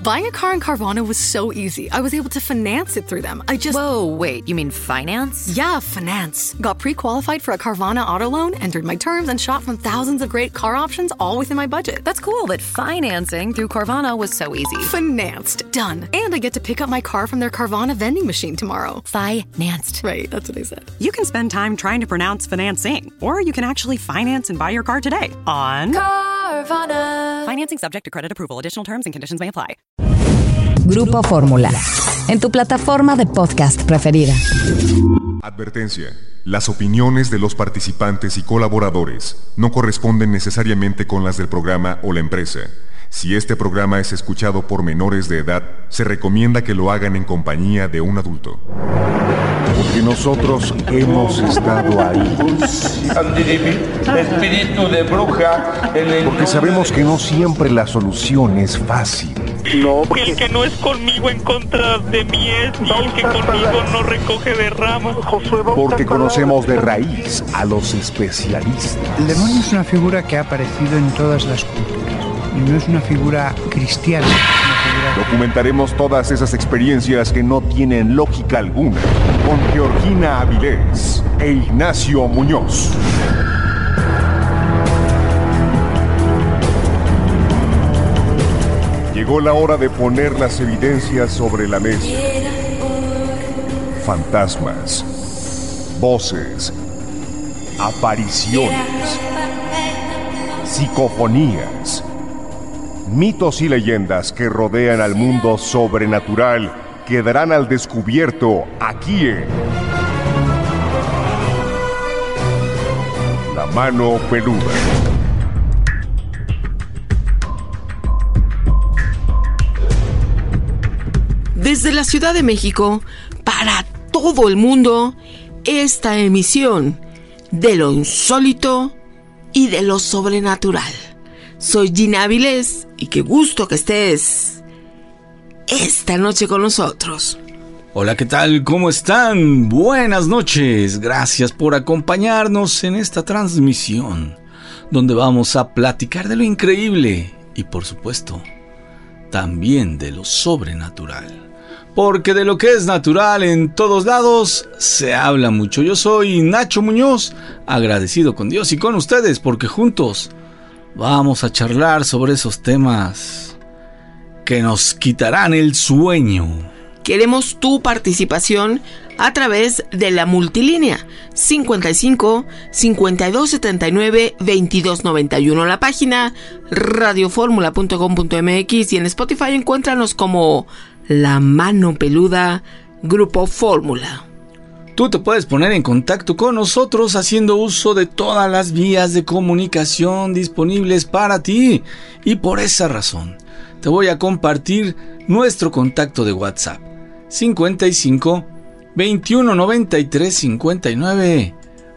Buying a car in Carvana was so easy. I was able to finance it through them. Whoa, wait, you mean finance? Yeah, finance. Got pre-qualified for a Carvana auto loan, entered my terms, and shot from thousands of great car options all within my budget. That's cool, but financing through Carvana was so easy. Financed. Done. And I get to pick up my car from their Carvana vending machine tomorrow. Financed. Right, that's what I said. You can spend time trying to pronounce financing, or you can actually finance and buy your car today on Carvana. Financing subject to credit approval. Additional terms and conditions may apply. Grupo Fórmula, en tu plataforma de podcast preferida. Advertencia. Las opiniones de los participantes y colaboradores no corresponden necesariamente con las del programa o la empresa. Si este programa es escuchado por menores de edad, se recomienda que lo hagan en compañía de un adulto. Porque nosotros hemos estado ahí. Espíritu de bruja. Porque sabemos que no siempre la solución es fácil. No, el que no es conmigo en contra de mí es, y el que conmigo no recoge de ramas. Porque conocemos de raíz a los especialistas. El demonio es una figura que ha aparecido en todas las culturas. Y no es una figura cristiana. Documentaremos todas esas experiencias que no tienen lógica alguna con Georgina Avilés e Ignacio Muñoz. Llegó la hora de poner las evidencias sobre la mesa. Fantasmas, voces, apariciones, psicofonías, mitos y leyendas que rodean al mundo sobrenatural quedarán al descubierto aquí en La Mano Peluda. Desde la Ciudad de México, para todo el mundo, esta emisión de lo insólito y de lo sobrenatural. Soy Gina Avilés y qué gusto que estés esta noche con nosotros. Hola, ¿qué tal? ¿Cómo están? Buenas noches. Gracias por acompañarnos en esta transmisión, donde vamos a platicar de lo increíble y, por supuesto, también de lo sobrenatural. Porque de lo que es natural en todos lados se habla mucho. Yo soy Nacho Muñoz, agradecido con Dios y con ustedes, porque juntos vamos a charlar sobre esos temas que nos quitarán el sueño. Queremos tu participación a través de la multilínea 55 52 79 22 91, la página radioformula.com.mx, y en Spotify encuéntranos como La Mano Peluda Grupo Fórmula. Tú te puedes poner en contacto con nosotros haciendo uso de todas las vías de comunicación disponibles para ti, y por esa razón te voy a compartir nuestro contacto de WhatsApp: 55 21 93 59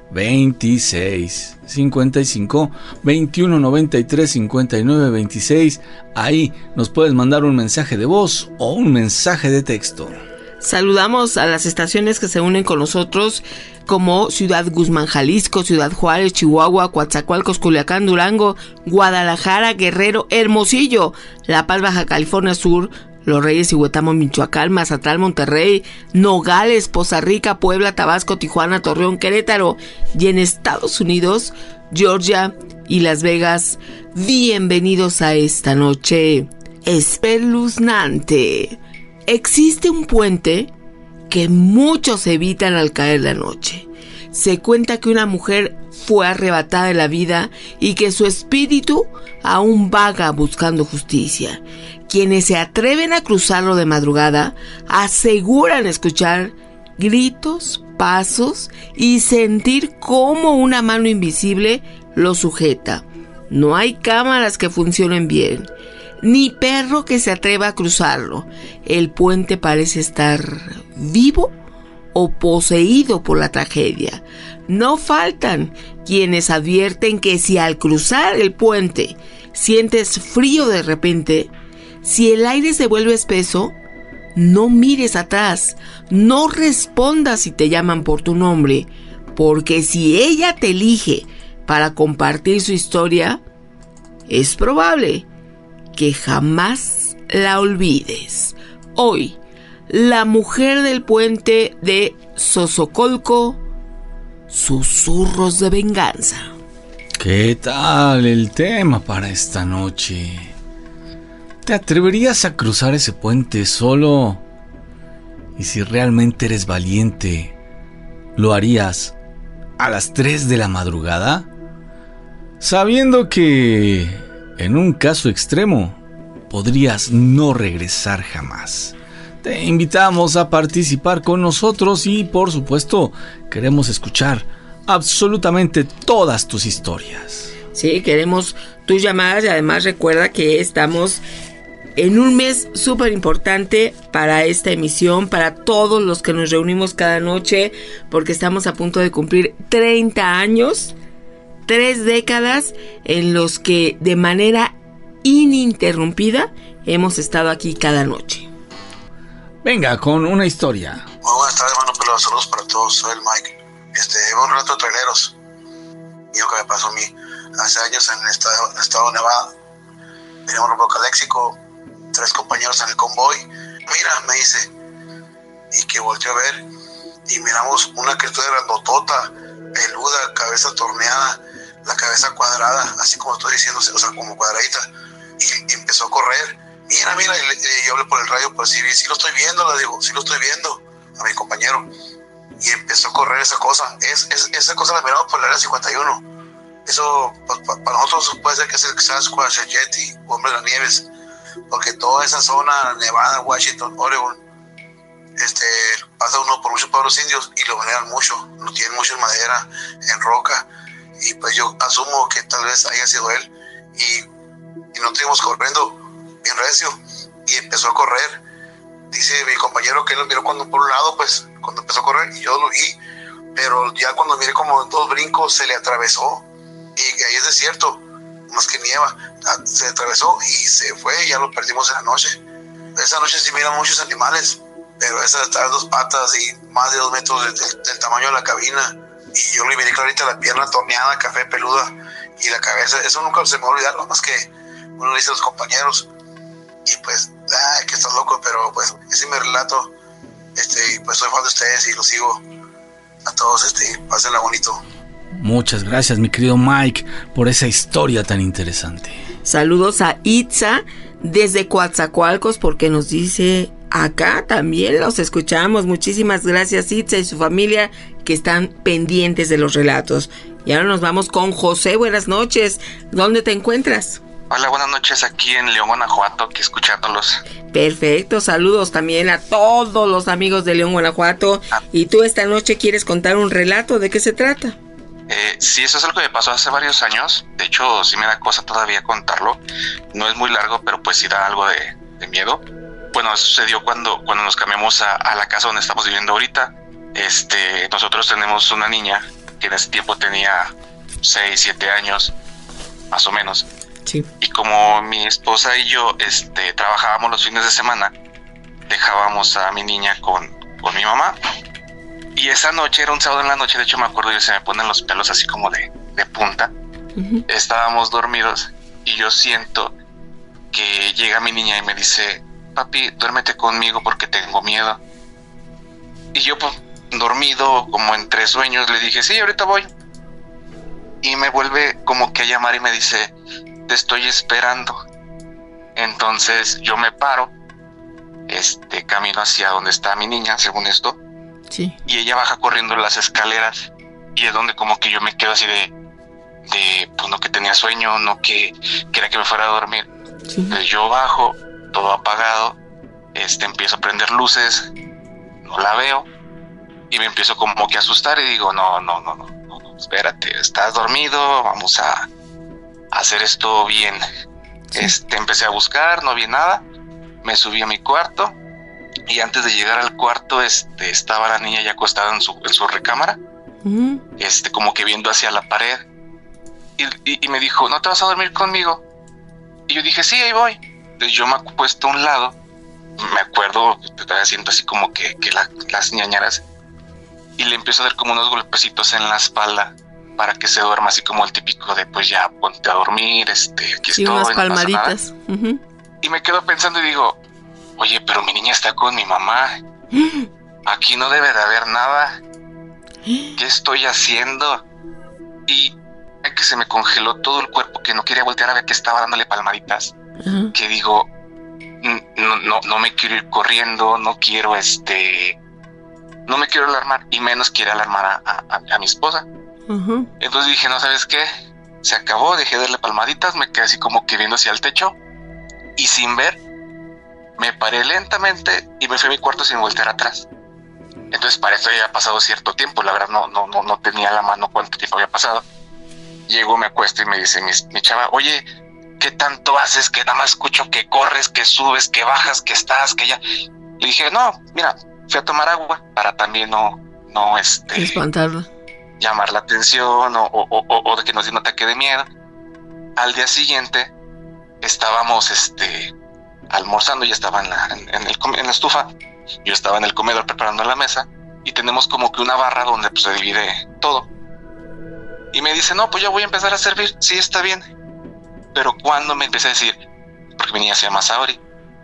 26. 55 21 93 59 26. Ahí nos puedes mandar un mensaje de voz o un mensaje de texto. Saludamos a las estaciones que se unen con nosotros, como Ciudad Guzmán, Jalisco, Ciudad Juárez, Chihuahua, Coatzacoalcos, Culiacán, Durango, Guadalajara, Guerrero, Hermosillo, La Paz, Baja California Sur, Los Reyes y Huetamo, Michoacán, Mazatlán, Monterrey, Nogales, Poza Rica, Puebla, Tabasco, Tijuana, Torreón, Querétaro, y en Estados Unidos, Georgia y Las Vegas. Bienvenidos a esta noche espeluznante. Existe un puente que muchos evitan al caer la noche. Se cuenta que una mujer fue arrebatada de la vida y que su espíritu aún vaga buscando justicia. Quienes se atreven a cruzarlo de madrugada aseguran escuchar gritos, pasos y sentir cómo una mano invisible lo sujeta. No hay cámaras que funcionen bien, ni perro que se atreva a cruzarlo. El puente parece estar vivo o poseído por la tragedia. No faltan quienes advierten que si al cruzar el puente sientes frío de repente, si el aire se vuelve espeso, no mires atrás, no respondas si te llaman por tu nombre, porque si ella te elige para compartir su historia, es probable que jamás la olvides. Hoy, la mujer del puente de Xozocolco, susurros de venganza. ¿Qué tal el tema para esta noche? ¿Te atreverías a cruzar ese puente solo? Y si realmente eres valiente, ¿lo harías a las 3 de la madrugada? Sabiendo que, en un caso extremo, podrías no regresar jamás. Te invitamos a participar con nosotros y, por supuesto, queremos escuchar absolutamente todas tus historias. Sí, queremos tus llamadas y además recuerda que estamos en un mes súper importante para esta emisión, para todos los que nos reunimos cada noche, porque estamos a punto de cumplir 30 años, 3 décadas en los que de manera ininterrumbida hemos estado aquí cada noche. Venga, con una historia. Muy buenas tardes, hermano Pelado. Saludos para todos. Soy el Mike. Un relato de traileros. Mío que me pasó a mí hace años en el estado de Nevada. Veníamos rumbo a Calexico, 3 compañeros en el convoy. Mira, me dice, y que volteó a ver, y miramos una criatura grandotota, peluda, cabeza torneada, la cabeza cuadrada, así como estoy diciendo, o sea, como cuadradita, y empezó a correr. Mira, y yo hablé por el radio, pues sí lo estoy viendo, le digo, sí lo estoy viendo a mi compañero. Y empezó a correr esa cosa. Esa cosa la miramos por el área 51. Eso, para nosotros puede ser que es el Sasquatch, el Yeti, o Hombre de las Nieves, porque toda esa zona, Nevada, Washington, Oregon, pasa uno por muchos pueblos indios y lo veneran mucho, lo tienen mucho en madera, en roca, y pues yo asumo que tal vez haya sido él, y nos estuvimos corriendo bien recio, y empezó a correr. Dice mi compañero que él lo miró cuando por un lado, pues, cuando empezó a correr, y yo lo vi, pero ya cuando miré como 2 brincos se le atravesó, y ahí es desierto, más que nieva, se atravesó y se fue, y ya lo perdimos en la noche. Esa noche sí miran muchos animales, pero esa estaba en 2 patas y más de 2 metros del tamaño de la cabina, y yo le miré clarita la pierna torneada, café peluda, y la cabeza. Eso nunca se me va a olvidar, más que uno le dice a los compañeros, y pues, que estás loco, pero pues ese es mi relato, y pues soy fan de ustedes y los sigo a todos, pásenla bonito. Muchas gracias, mi querido Mike, por esa historia tan interesante. Saludos a Itza desde Coatzacoalcos, porque nos dice acá también los escuchamos. Muchísimas gracias, Itza y su familia, que están pendientes de los relatos. Y ahora nos vamos con José. Buenas noches, ¿dónde te encuentras? Hola, buenas noches, aquí en León, Guanajuato, aquí escuchándolos. Perfecto, saludos también a todos los amigos de León, Guanajuato. ¿Y tú esta noche quieres contar un relato? ¿De qué se trata? Sí, eso es algo que me pasó hace varios años. De hecho, sí me da cosa todavía contarlo. No es muy largo, pero pues sí da algo de miedo. Bueno, sucedió cuando nos cambiamos a la casa donde estamos viviendo ahorita. Nosotros tenemos una niña que en ese tiempo tenía 6, 7 años, más o menos. Sí. Y como mi esposa y yo trabajábamos los fines de semana, dejábamos a mi niña con mi mamá. Y esa noche, era un sábado en la noche, de hecho me acuerdo, se me ponen los pelos así como de punta. Uh-huh. Estábamos dormidos y yo siento que llega mi niña y me dice, papi, duérmete conmigo porque tengo miedo. Y yo, pues, dormido, como entre sueños, le dije, sí, ahorita voy. Y me vuelve como que a llamar y me dice, te estoy esperando. Entonces yo me paro, camino hacia donde está mi niña, según esto. Sí. Y ella baja corriendo las escaleras y es donde como que yo me quedo así de pues no, que tenía sueño, no que era que me fuera a dormir. Sí. Entonces yo bajo, todo apagado, empiezo a prender luces, no la veo y me empiezo como que a asustar y digo, no, espérate, estás dormido, vamos a hacer esto bien. Sí. Empecé a buscar, no vi nada, me subí a mi cuarto. Y antes de llegar al cuarto, estaba la niña ya acostada en su recámara, uh-huh. Como que viendo hacia la pared, y me dijo, ¿no te vas a dormir conmigo? Y yo dije, sí, ahí voy. Entonces yo me acuesto a un lado, me acuerdo, todavía siento así como que las ñañaras, y le empiezo a dar como unos golpecitos en la espalda, para que se duerma, así como el típico de, pues ya, ponte a dormir, aquí sí, estoy, unas no palmaditas. pasa nada. Uh-huh. Y me quedo pensando y digo, oye, pero mi niña está con mi mamá. Aquí no debe de haber nada. ¿Qué estoy haciendo? Y que se me congeló todo el cuerpo, que no quería voltear a ver que estaba dándole palmaditas. Que digo, no me quiero ir corriendo, no me quiero alarmar, y menos quiero alarmar a mi esposa. Entonces dije, no, ¿sabes qué? Se acabó, dejé de darle palmaditas, me quedé así como que viendo hacia el techo, y sin ver, me paré lentamente y me fui a mi cuarto sin voltear atrás. Entonces para eso ya había pasado cierto tiempo, la verdad no tenía a la mano cuánto tiempo había pasado. Llego, me acuesto y me dice mi chava, oye, ¿qué tanto haces? Que nada más escucho que corres, que subes, que bajas, que estás, que ya... Le dije, no, mira, fui a tomar agua para también no espantarla, llamar la atención o de que nos dé un ataque de miedo. Al día siguiente estábamos almorzando, ya estaba en la estufa, yo estaba en el comedor preparando la mesa y tenemos como que una barra donde pues se divide todo. Y me dice, no, pues ya voy a empezar a servir. Sí, está bien. Pero cuando me empecé a decir, porque mi niña se llama Saori,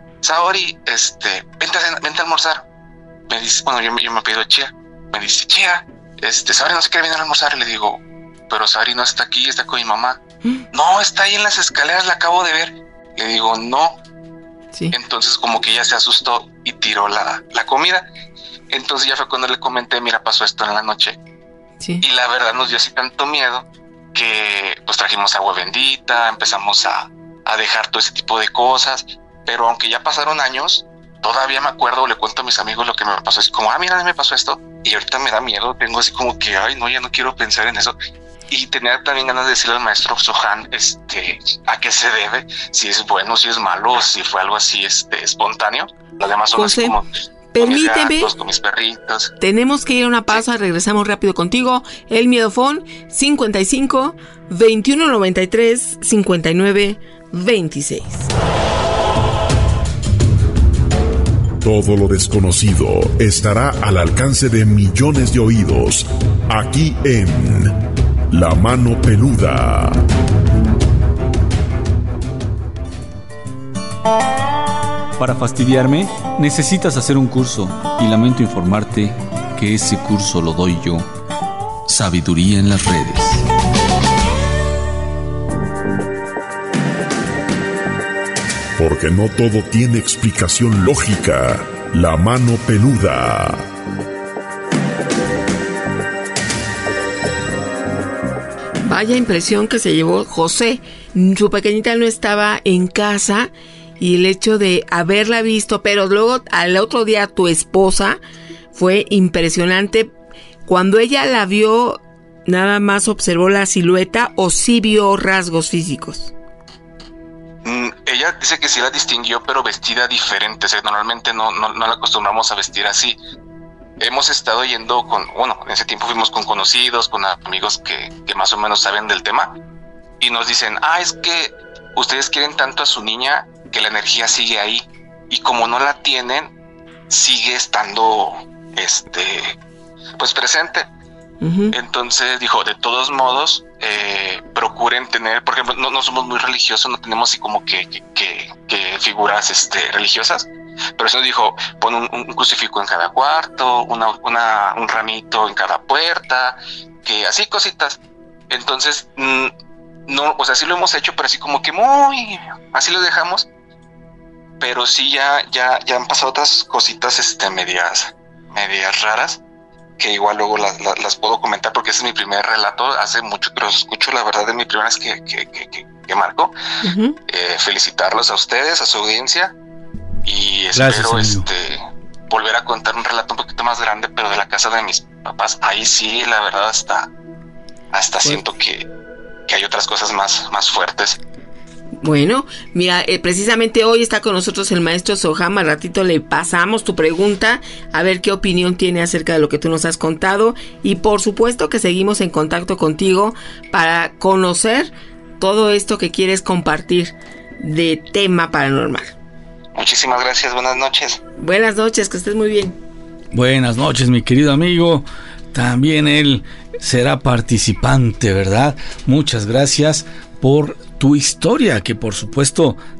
vente a almorzar. Me dice, bueno, yo me pido Chía. Me dice, Chía, Saori no se quiere venir a almorzar. Y le digo, pero Saori no está aquí, está con mi mamá. No, está ahí en las escaleras, la acabo de ver. Le digo, no. Sí. Entonces como que ella se asustó y tiró la comida. Entonces ya fue cuando le comenté, mira, pasó esto en la noche. Sí. Y la verdad nos dio así tanto miedo que pues trajimos agua bendita, empezamos a dejar todo ese tipo de cosas, pero aunque ya pasaron años, todavía me acuerdo, le cuento a mis amigos lo que me pasó, es como, mira, me pasó esto, y ahorita me da miedo, tengo así como que, no, ya no quiero pensar en eso, y tenía también ganas de decirle al maestro Sohan, a qué se debe, si es bueno, si es malo, si fue algo así, espontáneo. Las demás son José, así como... Permíteme, con mis gatos, con mis perritos. Tenemos que ir a una pausa, regresamos rápido contigo. El Miedofón 55 21 93 59 26. Todo lo desconocido estará al alcance de millones de oídos, aquí en La Mano Peluda. Para fastidiarme, necesitas hacer un curso, y lamento informarte que ese curso lo doy yo. Sabiduría en las redes. Porque no todo tiene explicación lógica. La Mano Peluda. Vaya impresión que se llevó José. Su pequeñita no estaba en casa. Y el hecho de haberla visto, pero luego al otro día tu esposa, fue impresionante. Cuando ella la vio, ¿nada más observó la silueta o sí vio rasgos físicos? Ella dice que sí la distinguió, pero vestida diferente. O sea, normalmente no la acostumbramos a vestir así. Hemos estado yendo en ese tiempo fuimos con conocidos, con amigos que más o menos saben del tema. Y nos dicen, es que ustedes quieren tanto a su niña que la energía sigue ahí, y como no la tienen, sigue estando pues presente. Entonces dijo, de todos modos, procuren tener, por ejemplo, no somos muy religiosos, no tenemos así como que figuras religiosas, pero eso dijo, pon un crucifijo en cada cuarto, un ramito en cada puerta, que así cositas. Entonces no, o sea, sí lo hemos hecho, pero así como que así lo dejamos. Pero sí ya han pasado otras cositas medias raras, que igual luego las puedo comentar, porque ese es mi primer relato, hace mucho que los escucho, la verdad, de mi primera vez que marco. Felicitarlos a ustedes, a su audiencia, y espero volver a contar un relato un poquito más grande, pero de la casa de mis papás. Ahí sí, la verdad, hasta siento que hay otras cosas más fuertes. Bueno, mira, precisamente hoy está con nosotros el maestro Sohan. Al ratito le pasamos tu pregunta, a ver qué opinión tiene acerca de lo que tú nos has contado. Y por supuesto que seguimos en contacto contigo para conocer todo esto que quieres compartir de tema paranormal. Muchísimas gracias, buenas noches. Buenas noches, que estés muy bien. Buenas noches, mi querido amigo. También él será participante, ¿verdad? Muchas gracias por tu historia, que por supuesto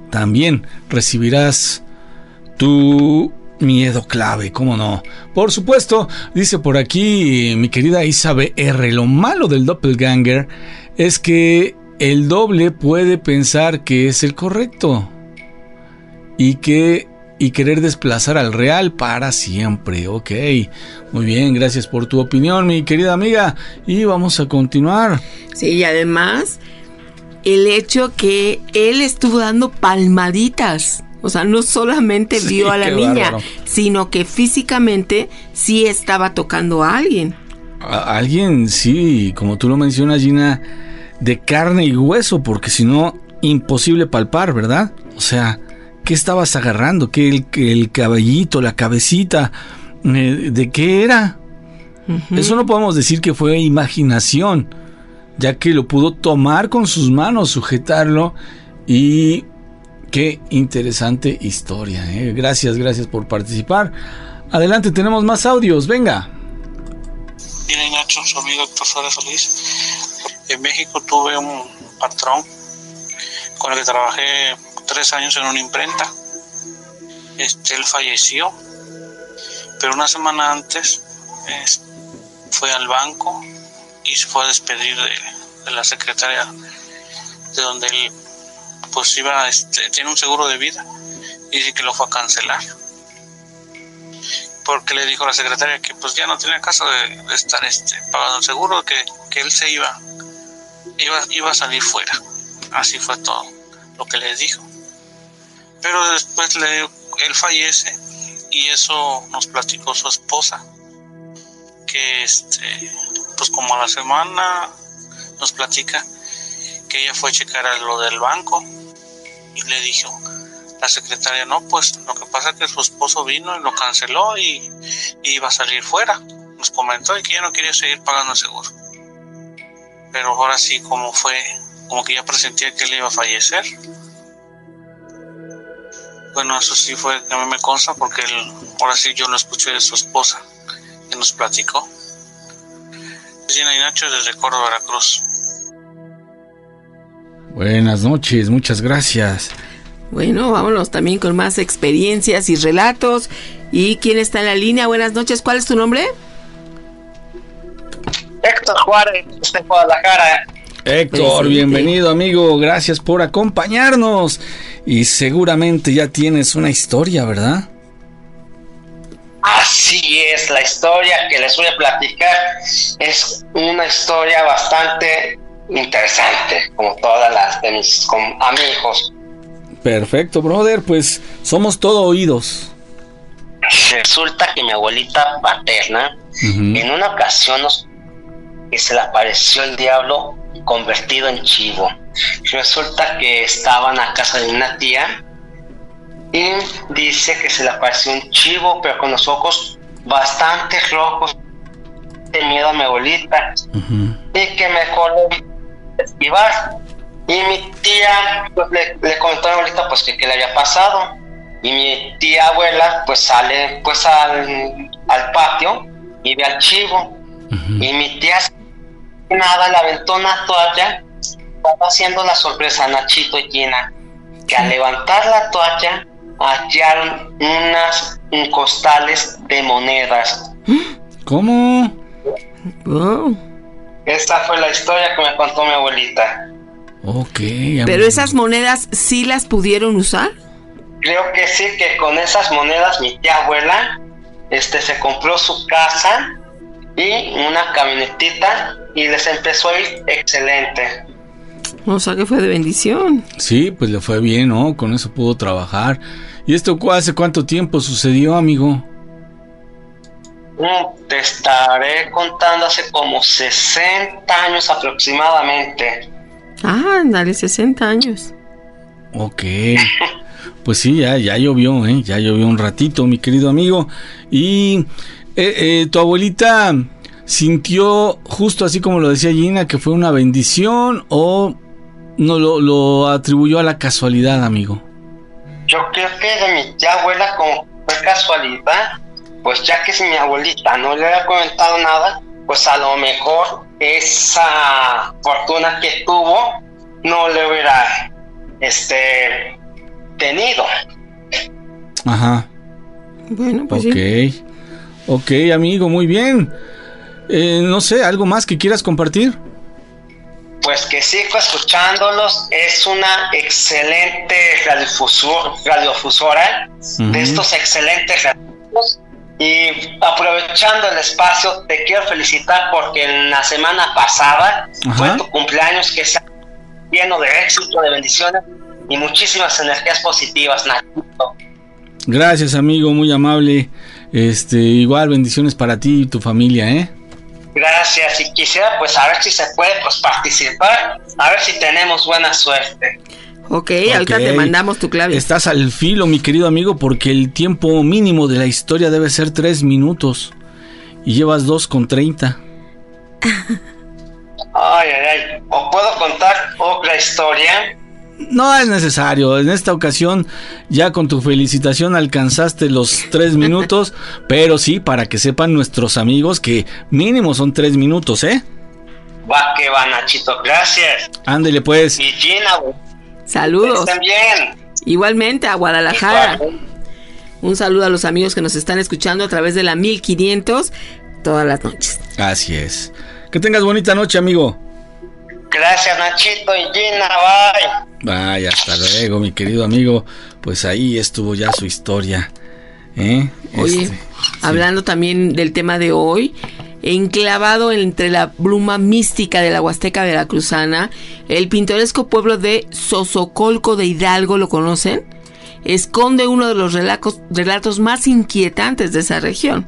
también recibirás tu miedo clave, ¿cómo no? Por supuesto, dice por aquí mi querida Isabel R. Lo malo del doppelganger es que el doble puede pensar que es el correcto y querer desplazar al real para siempre. Ok, muy bien, gracias por tu opinión, mi querida amiga, y vamos a continuar. Sí, y además el hecho que él estuvo dando palmaditas. O sea, no solamente vio a la niña, bárbaro, sino que físicamente sí estaba tocando a alguien. A alguien, sí, como tú lo mencionas, Gina, de carne y hueso, porque si no, imposible palpar, ¿verdad? O sea, ¿qué estabas agarrando? ¿Qué el cabellito, la cabecita? ¿De qué era? Uh-huh. Eso no podemos decir que fue imaginación, ya que lo pudo tomar con sus manos, sujetarlo y... Qué interesante historia, ¿eh? Gracias por participar. Adelante, tenemos más audios, venga. Bien, Nacho, su amigo Héctor Suárez Solís. En México tuve un patrón con el que trabajé 3 años en una imprenta. Él falleció, pero una semana antes fue al banco y se fue a despedir de la secretaria de donde él pues tiene un seguro de vida, y dice que lo fue a cancelar porque le dijo a la secretaria que pues ya no tenía caso de estar pagando el seguro, que él se iba a salir fuera. Así fue todo lo que le dijo, pero después él fallece y eso nos platicó su esposa, que pues como a la semana nos platica que ella fue a checar a lo del banco y le dijo la secretaria, no, pues lo que pasa es que su esposo vino y lo canceló y iba a salir fuera. Nos comentó y que ya no quería seguir pagando el seguro. Pero ahora sí, como que ya presentía que él iba a fallecer. Bueno, eso sí fue, a mí me consta porque ahora sí yo lo escuché de su esposa, que nos platicó. Gina y Nacho desde Córdoba, Veracruz. Buenas noches, muchas gracias. Bueno, vámonos también con más experiencias y relatos. ¿Y quién está en la línea? Buenas noches, ¿cuál es tu nombre? Héctor Juárez, de Guadalajara. Héctor, presente. Bienvenido, amigo, gracias por acompañarnos. Y seguramente ya tienes una historia, ¿verdad? Así es, la historia que les voy a platicar es una historia bastante interesante, como todas las de mis amigos. Perfecto, brother, pues somos todo oídos. Resulta que mi abuelita paterna, en una ocasión que se le apareció el diablo convertido en chivo. Resulta que estaban a casa de una tía y dice que se le apareció un chivo, pero con los ojos bastante rojos, de miedo a mi abuelita, y que mejor esquivar. Y mi tía pues, le comentó a mi abuelita pues que qué le había pasado, y mi tía abuela pues sale pues al patio y ve al chivo, y mi tía nada le aventó una toalla. Estaba haciendo la sorpresa a Nachito y Gina, que al levantar la toalla hallaron unas costales de monedas. ¿Cómo? Wow. Esta fue la historia que me contó mi abuelita. Ok. ¿Pero esas monedas sí las pudieron usar? Creo que sí, que con esas monedas mi tía abuela se compró su casa y una camionetita y les empezó a ir excelente. O sea que fue de bendición. Sí, pues le fue bien, ¿no? Con eso pudo trabajar. ¿Y esto hace cuánto tiempo sucedió, amigo? Te estaré contando hace como 60 años aproximadamente. Ah, dale, 60 años. Ok. Pues sí, ya llovió, ya llovió un ratito, mi querido amigo. Y tu abuelita sintió, justo así como lo decía Gina, que fue una bendición, o no lo atribuyó a la casualidad, amigo. Yo creo que de mi tía abuela, como fue casualidad, pues ya que si mi abuelita no le había comentado nada, pues a lo mejor esa fortuna que tuvo no le hubiera tenido. Ajá. Bueno, pues sí. Ok, amigo, muy bien. No sé, ¿algo más que quieras compartir? Pues que sigo escuchándolos, es una excelente radiofusora de estos excelentes radios. Y aprovechando el espacio, te quiero felicitar porque en la semana pasada fue tu cumpleaños, que sea lleno de éxito, de bendiciones y muchísimas energías positivas, Nachito. Gracias, amigo, muy amable. Igual bendiciones para ti y tu familia, ¿eh? Gracias, y quisiera pues a ver si se puede pues participar, a ver si tenemos buena suerte. Ok, ahorita te mandamos tu clave. Estás al filo, mi querido amigo, porque el tiempo mínimo de la historia debe ser 3 minutos y llevas 2:30. Ay, ¿o puedo contar otra historia? No es necesario, en esta ocasión ya con tu felicitación alcanzaste los 3 minutos, pero sí, para que sepan nuestros amigos que mínimo son 3 minutos, ¿eh? Va que va, Nachito, gracias. Ándele pues. Y Gina, saludos. Estén bien. Igualmente a Guadalajara. Un saludo a los amigos que nos están escuchando a través de la 1500 todas las noches. Así es. Que tengas bonita noche, amigo. Gracias, Nachito y Gina, bye. Vaya, hasta luego, mi querido amigo. Pues ahí estuvo ya su historia. Oye, hablando también del tema de hoy, enclavado entre la bruma mística de la Huasteca veracruzana, el pintoresco pueblo de Sosocolco de Hidalgo, ¿lo conocen? Esconde uno de los relatos más inquietantes de esa región.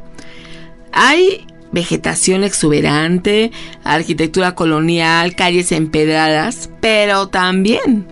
Hay vegetación exuberante, arquitectura colonial, calles empedradas, pero también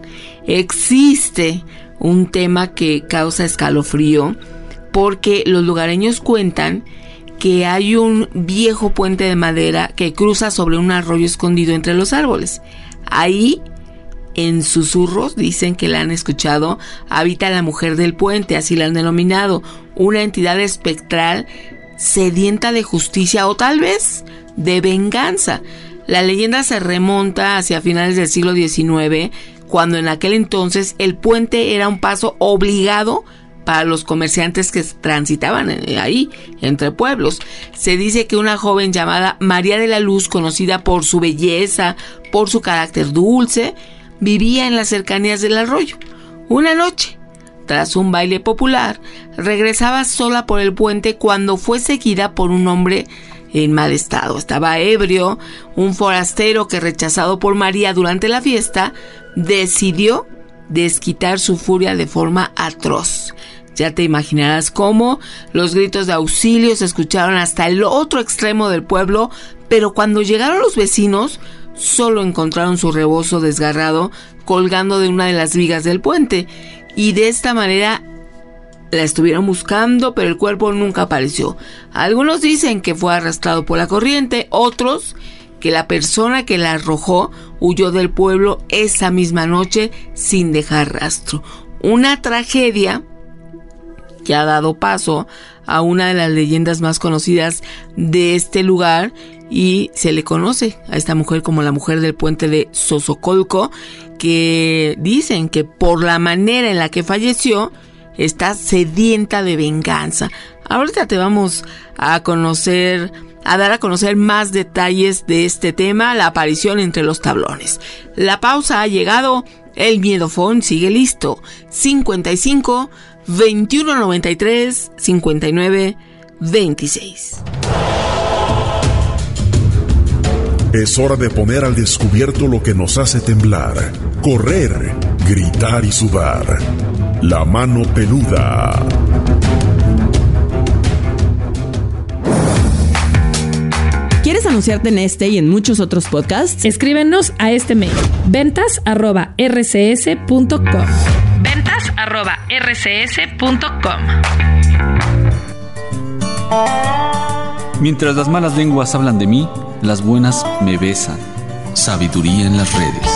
existe un tema que causa escalofrío, porque los lugareños cuentan que hay un viejo puente de madera que cruza sobre un arroyo escondido entre los árboles. Ahí, en susurros, dicen que la han escuchado, habita la mujer del puente, así la han denominado, una entidad espectral sedienta de justicia o tal vez de venganza. La leyenda se remonta hacia finales del siglo XIX, cuando en aquel entonces el puente era un paso obligado para los comerciantes que transitaban ahí, entre pueblos. Se dice que una joven llamada María de la Luz, conocida por su belleza, por su carácter dulce, vivía en las cercanías del arroyo. Una noche, tras un baile popular, regresaba sola por el puente cuando fue seguida por un hombre en mal estado. Estaba ebrio. Un forastero que, rechazado por María durante la fiesta, decidió desquitar su furia de forma atroz. Ya te imaginarás cómo los gritos de auxilio se escucharon hasta el otro extremo del pueblo, pero cuando llegaron los vecinos, solo encontraron su rebozo desgarrado colgando de una de las vigas del puente, y de esta manera la estuvieron buscando, pero el cuerpo nunca apareció. Algunos dicen que fue arrastrado por la corriente, otros que la persona que la arrojó huyó del pueblo esa misma noche sin dejar rastro. Una tragedia que ha dado paso a una de las leyendas más conocidas de este lugar, y se le conoce a esta mujer como la mujer del puente de Sosocolco, que dicen que por la manera en la que falleció está sedienta de venganza. Ahorita te vamos a dar a conocer más detalles de este tema, la aparición entre los tablones. La pausa ha llegado, el miedofón sigue listo. 55 21 93 59 26. Es hora de poner al descubierto lo que nos hace temblar, correr, gritar y sudar. La mano peluda. ¿Quieres anunciarte en este y en muchos otros podcasts? Escríbenos a este mail: ventas@rcs.com. ventas@rcs.com. Mientras las malas lenguas hablan de mí, las buenas me besan. Sabiduría en las redes.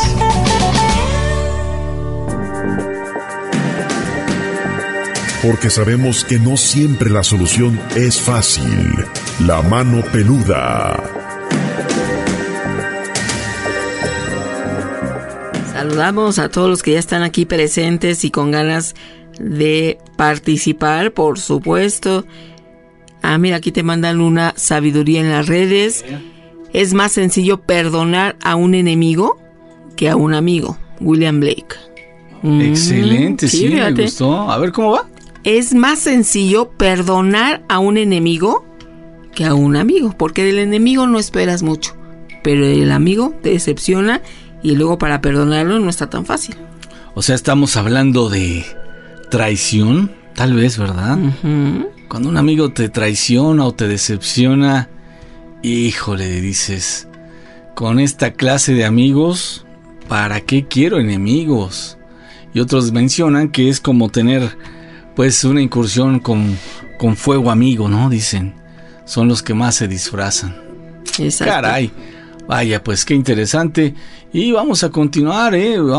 Porque sabemos que no siempre la solución es fácil. La mano peluda. Saludamos a todos los que ya están aquí presentes y con ganas de participar, por supuesto. Mira, aquí te mandan una sabiduría en las redes. Es más sencillo perdonar a un enemigo que a un amigo. William Blake. Excelente, sí, me gustó. A ver, ¿cómo va? Es más sencillo perdonar a un enemigo que a un amigo, porque del enemigo no esperas mucho, pero el amigo te decepciona y luego para perdonarlo no está tan fácil. O sea, estamos hablando de traición, tal vez, ¿verdad? Cuando un amigo te traiciona o te decepciona, híjole, dices, con esta clase de amigos, ¿para qué quiero enemigos? Y otros mencionan que es como tener, pues, una incursión con fuego amigo, ¿no? Dicen, son los que más se disfrazan. Exacto. Caray, vaya, pues qué interesante. Y vamos a continuar,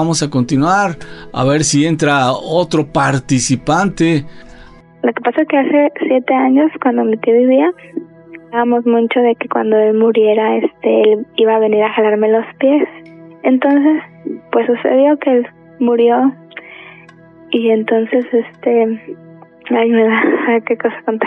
a ver si entra otro participante. Lo que pasa es que hace 7 años, cuando mi tío vivía, hablábamos mucho de que cuando él muriera, él iba a venir a jalarme los pies. Entonces, pues sucedió que él murió. Y entonces, ay, me da, qué cosa contar.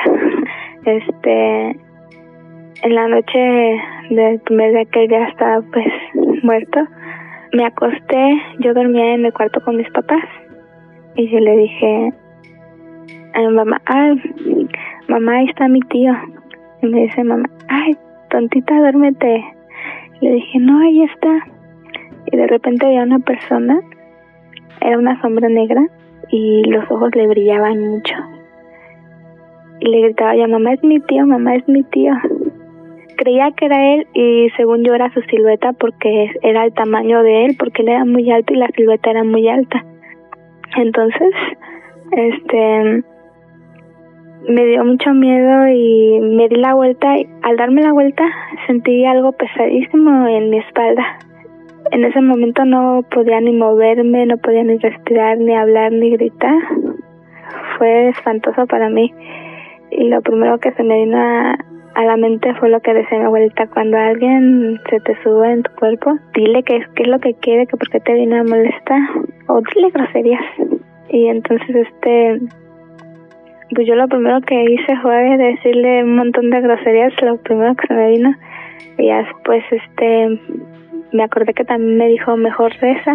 En la noche del primer día que él ya estaba, pues, muerto, me acosté, yo dormía en el cuarto con mis papás. Y yo le dije a mi mamá, ay, mamá, ahí está mi tío. Y me dice mamá, ay, tontita, duérmete. Le dije, no, ahí está. Y de repente había una persona, era una sombra negra, y los ojos le brillaban mucho. Y le gritaba yo, mamá es mi tío, mamá es mi tío. Creía que era él y según yo era su silueta porque era el tamaño de él, porque él era muy alto y la silueta era muy alta. Entonces, me dio mucho miedo y me di la vuelta y al darme la vuelta sentí algo pesadísimo en mi espalda. En ese momento no podía ni moverme, no podía ni respirar, ni hablar, ni gritar. Fue espantoso para mí. Y lo primero que se me vino a la mente fue lo que decía mi abuelita: cuando alguien se te sube en tu cuerpo, dile qué es lo que quiere, que por qué te viene a molestar, o dile groserías. Y entonces pues yo lo primero que hice fue decirle un montón de groserías, lo primero que se me vino. Y ya después me acordé que también me dijo, mejor reza.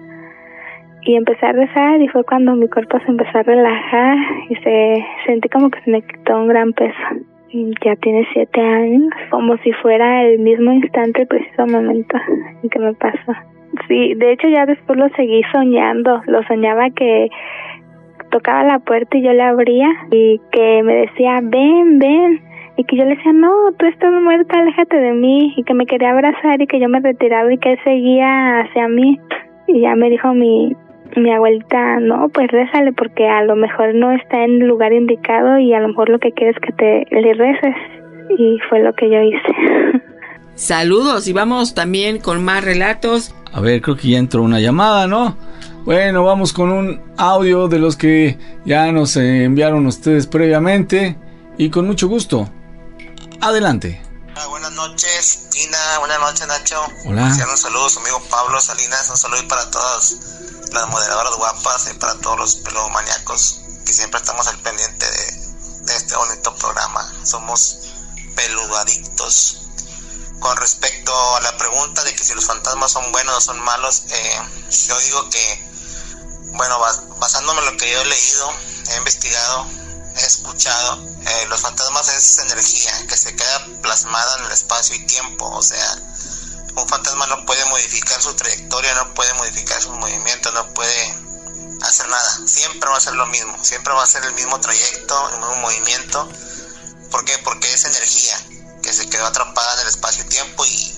Y empecé a rezar y fue cuando mi cuerpo se empezó a relajar y sentí como que se me quitó un gran peso. Y ya tiene 7 años, como si fuera el mismo instante, el preciso momento en que me pasó. Sí, de hecho ya después lo seguí soñando. Lo soñaba que tocaba la puerta y yo la abría y que me decía, ven, ven. Y que yo le decía, no, tú estás muerta, aléjate de mí. Y que me quería abrazar y que yo me retiraba y que él seguía hacia mí. Y ya me dijo mi abuelita, no, pues rézale porque a lo mejor no está en el lugar indicado y a lo mejor lo que quieres es que le reces. Y fue lo que yo hice. Saludos y vamos también con más relatos. A ver, creo que ya entró una llamada, ¿no? Bueno, vamos con un audio de los que ya nos enviaron ustedes previamente y con mucho gusto. Adelante. Buenas noches, Tina. Buenas noches, Nacho. Hola. Un saludo a su amigo Pablo Salinas. Un saludo para todas las moderadoras guapas y para todos los peludomaníacos que siempre estamos al pendiente de este bonito programa. Somos peludoadictos. Con respecto a la pregunta de que si los fantasmas son buenos o son malos, yo digo que, bueno, basándome en lo que yo he leído, he investigado, he escuchado, los fantasmas es energía que se queda plasmada en el espacio y tiempo. O sea, un fantasma no puede modificar su trayectoria, no puede modificar sus movimientos, no puede hacer nada. Siempre va a ser lo mismo, siempre va a ser el mismo trayecto, el mismo movimiento. ¿Por qué? Porque es energía que se quedó atrapada en el espacio y tiempo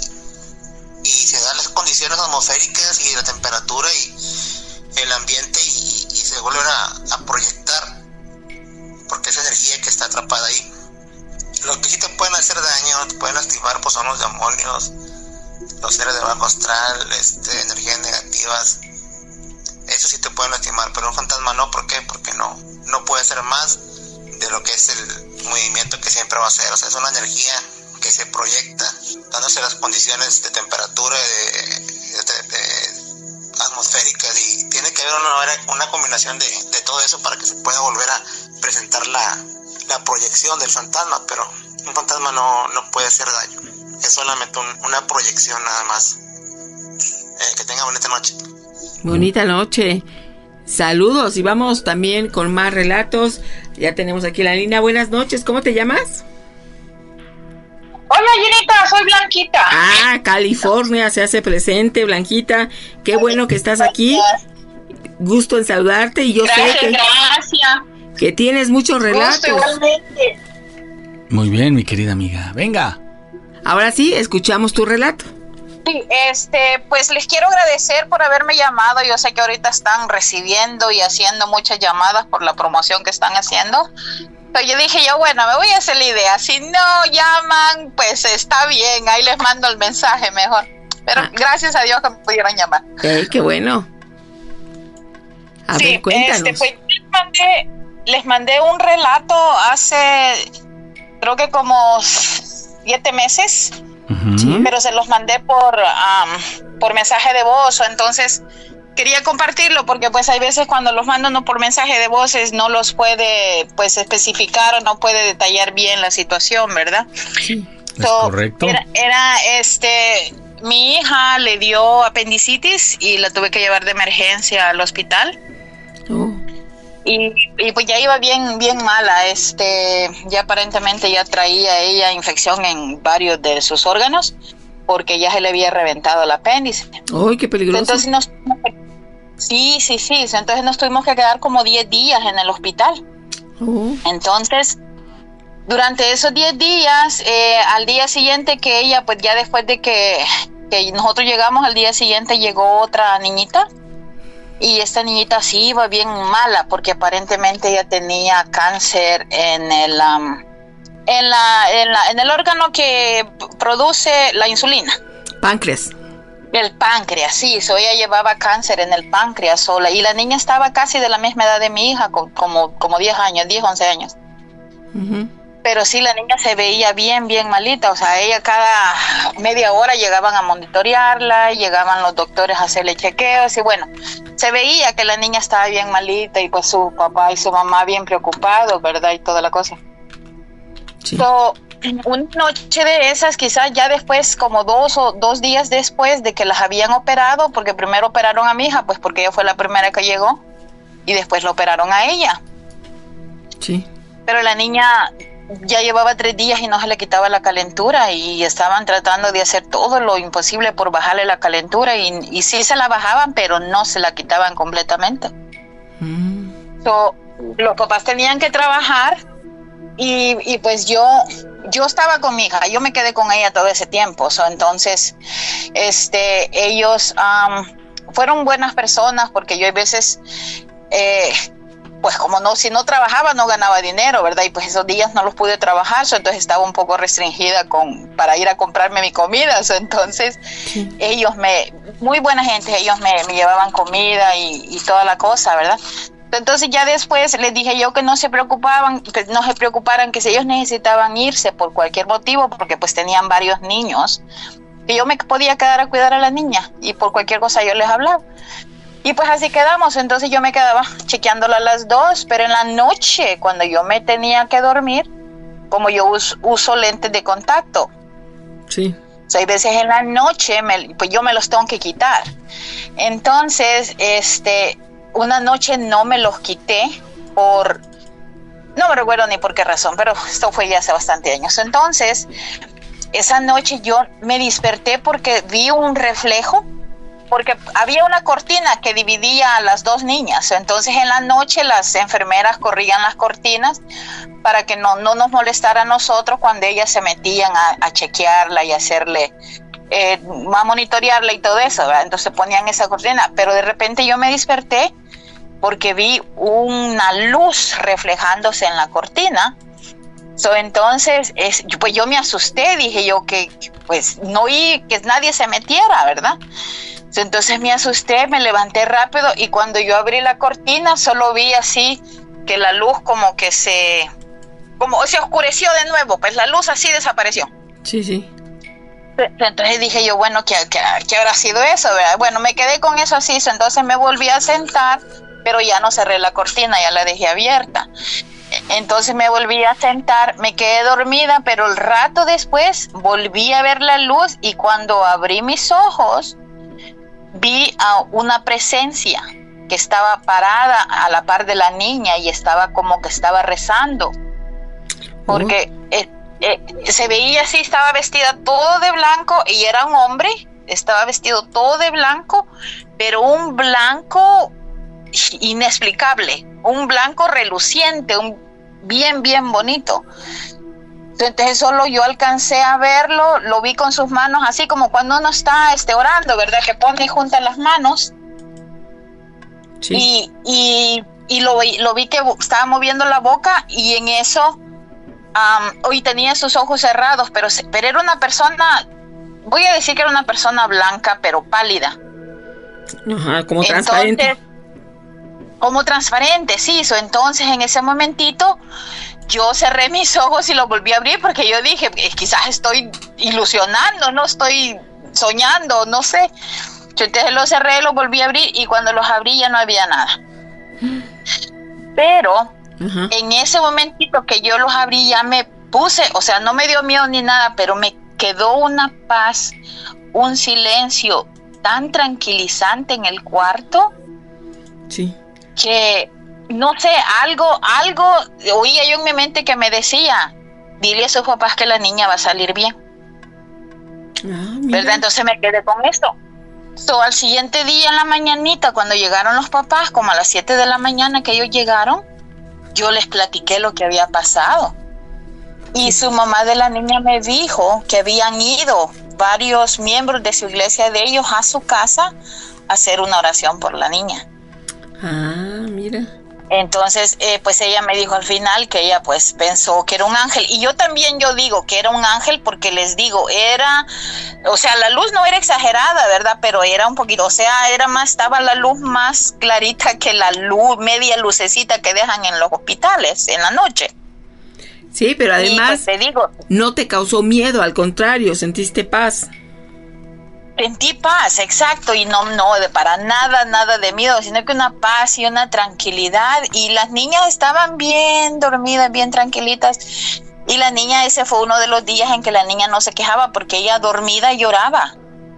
y se dan las condiciones atmosféricas y la temperatura y el ambiente y se vuelven a proyectar, porque es energía que está atrapada ahí. Lo que sí te pueden hacer daño, te pueden lastimar, pues son los demonios, los seres de bajo astral, energías negativas. Eso sí te pueden lastimar, pero un fantasma no. ¿Por qué? Porque no puede ser más de lo que es el movimiento que siempre va a ser. O sea, es una energía que se proyecta dándose las condiciones de temperatura, de atmosférica que haber una combinación de todo eso para que se pueda volver a presentar la proyección del fantasma, pero un fantasma no puede hacer daño, es solamente una proyección nada más. Que tenga bonita noche. Bonita noche. Saludos y vamos también con más relatos. Ya tenemos aquí la línea. Buenas noches, ¿cómo te llamas? Hola, Ginita, soy Blanquita. Ah, California se hace presente, Blanquita. Qué bueno que estás aquí. Gusto en saludarte y yo sé que tienes muchos relatos. Gusto, igualmente. Muy bien, mi querida amiga. Venga. Ahora sí, escuchamos tu relato. Sí, pues les quiero agradecer por haberme llamado. Yo sé que ahorita están recibiendo y haciendo muchas llamadas por la promoción que están haciendo. Pero yo dije, bueno, me voy a hacer la idea. Si no llaman, pues está bien. Ahí les mando el mensaje mejor. Pero gracias a Dios que me pudieron llamar. Qué bueno. A ver, cuéntanos. Pues les mandé un relato hace, creo que como 7 meses. ¿Sí? Pero se los mandé por mensaje de voz, entonces quería compartirlo porque pues hay veces cuando los mando no por mensaje de voces no los puede pues especificar o no puede detallar bien la situación, ¿verdad? Sí, es correcto. Era mi hija le dio apendicitis y la tuve que llevar de emergencia al hospital. Y pues ya iba bien mala, ya aparentemente ya traía ella infección en varios de sus órganos, porque ya se le había reventado el apéndice. ¡Ay, qué peligroso! Entonces sí, entonces nos tuvimos que quedar como 10 días en el hospital. Entonces, durante esos 10 días, al día siguiente que ella, pues ya después de que nosotros llegamos, al día siguiente llegó otra niñita. Y esta niñita sí iba bien mala porque aparentemente ella tenía cáncer en el órgano que produce la insulina. Páncreas. El páncreas, sí. Ella llevaba cáncer en el páncreas sola. Y la niña estaba casi de la misma edad de mi hija, como 10 años, 10, 11 años. Pero sí, la niña se veía bien malita, o sea, ella cada media hora llegaban a monitorearla, llegaban los doctores a hacerle chequeos y bueno, se veía que la niña estaba bien malita y pues su papá y su mamá bien preocupados, ¿verdad? Y toda la cosa. Sí. Una noche de esas, quizás ya después, como 2 días después de que las habían operado, porque primero operaron a mi hija, pues porque ella fue la primera que llegó, y después la operaron a ella. Sí. Pero la niña ya llevaba 3 días y no se le quitaba la calentura y estaban tratando de hacer todo lo imposible por bajarle la calentura y sí se la bajaban, pero no se la quitaban completamente. Los papás tenían que trabajar y pues yo estaba con mi hija, yo me quedé con ella todo ese tiempo. Entonces, ellos fueron buenas personas porque yo a veces... pues como si no trabajaba no ganaba dinero, ¿verdad? Y pues esos días no los pude trabajar, entonces estaba un poco restringida para ir a comprarme mi comida, entonces ellos muy buena gente, ellos me llevaban comida y toda la cosa, ¿verdad? Entonces ya después les dije yo que no se preocuparan, que si ellos necesitaban irse por cualquier motivo, porque pues tenían varios niños, que yo me podía quedar a cuidar a la niña y por cualquier cosa yo les hablaba. Y pues así quedamos, entonces yo me quedaba chequeándola a las 2, pero en la noche, cuando yo me tenía que dormir, como yo uso lentes de contacto, sí. Hay veces en la noche, pues yo me los tengo que quitar. Entonces, una noche no me los quité no me recuerdo ni por qué razón, pero esto fue ya hace bastante años. Entonces, esa noche yo me desperté porque vi un reflejo, porque había una cortina que dividía a las 2 niñas, entonces en la noche las enfermeras corrían las cortinas para que no nos molestara a nosotros cuando ellas se metían a chequearla y hacerle, a monitorearla y todo eso, ¿verdad? Entonces ponían esa cortina, pero de repente yo me desperté porque vi una luz reflejándose en la cortina. Entonces, pues yo me asusté, dije yo que pues no oí que nadie se metiera, ¿verdad? Entonces me asusté, me levanté rápido y cuando yo abrí la cortina solo vi así que la luz como se oscureció de nuevo, pues la luz así desapareció. Sí. Entonces dije yo, bueno, ¿qué habrá sido eso, verdad? Bueno, me quedé con eso así, entonces me volví a sentar, pero ya no cerré la cortina, ya la dejé abierta. Entonces me volví a sentar, me quedé dormida, pero el rato después volví a ver la luz y cuando abrí mis ojos, vi a una presencia que estaba parada a la par de la niña y estaba como que estaba rezando. Porque se veía así, estaba vestida todo de blanco y era un hombre, estaba vestido todo de blanco, pero un blanco inexplicable, un blanco reluciente, un bien bonito. Entonces solo yo alcancé a verlo, lo vi con sus manos así como cuando uno está orando, ¿verdad? Que pone y junta las manos. Sí. Y lo vi que estaba moviendo la boca y en eso hoy tenía sus ojos cerrados, pero era una persona, voy a decir que era una persona blanca, pero pálida. Ajá, como transparente. Entonces, como transparente, sí. Entonces en ese momentito yo cerré mis ojos y los volví a abrir porque yo dije, quizás estoy ilusionando, no estoy soñando, no sé. Entonces los cerré, los volví a abrir y cuando los abrí ya no había nada. Pero en ese momentito que yo los abrí ya me puse, o sea, no me dio miedo ni nada, pero me quedó una paz, un silencio tan tranquilizante en el cuarto. Sí. Que no sé, algo oía yo en mi mente que me decía, dile a sus papás que la niña va a salir bien. ¿Verdad? Entonces me quedé con esto. Al siguiente día en la mañanita, cuando llegaron los papás, como a las 7 de la mañana que ellos llegaron, yo les platiqué lo que había pasado. Y su mamá de la niña me dijo que habían ido varios miembros de su iglesia de ellos a su casa a hacer una oración por la niña. Mira. Entonces, pues ella me dijo al final que ella pues pensó que era un ángel. Y yo también digo que era un ángel porque les digo, o sea, la luz no era exagerada, ¿verdad? Pero era un poquito, o sea, estaba la luz más clarita que la luz, media lucecita que dejan en los hospitales en la noche. Sí, pero además pues te digo, no te causó miedo, al contrario, sentiste paz. Sentí paz, exacto, y no para nada de miedo, sino que una paz y una tranquilidad, y las niñas estaban bien dormidas, bien tranquilitas, y la niña, ese fue uno de los días en que la niña no se quejaba, porque ella dormida lloraba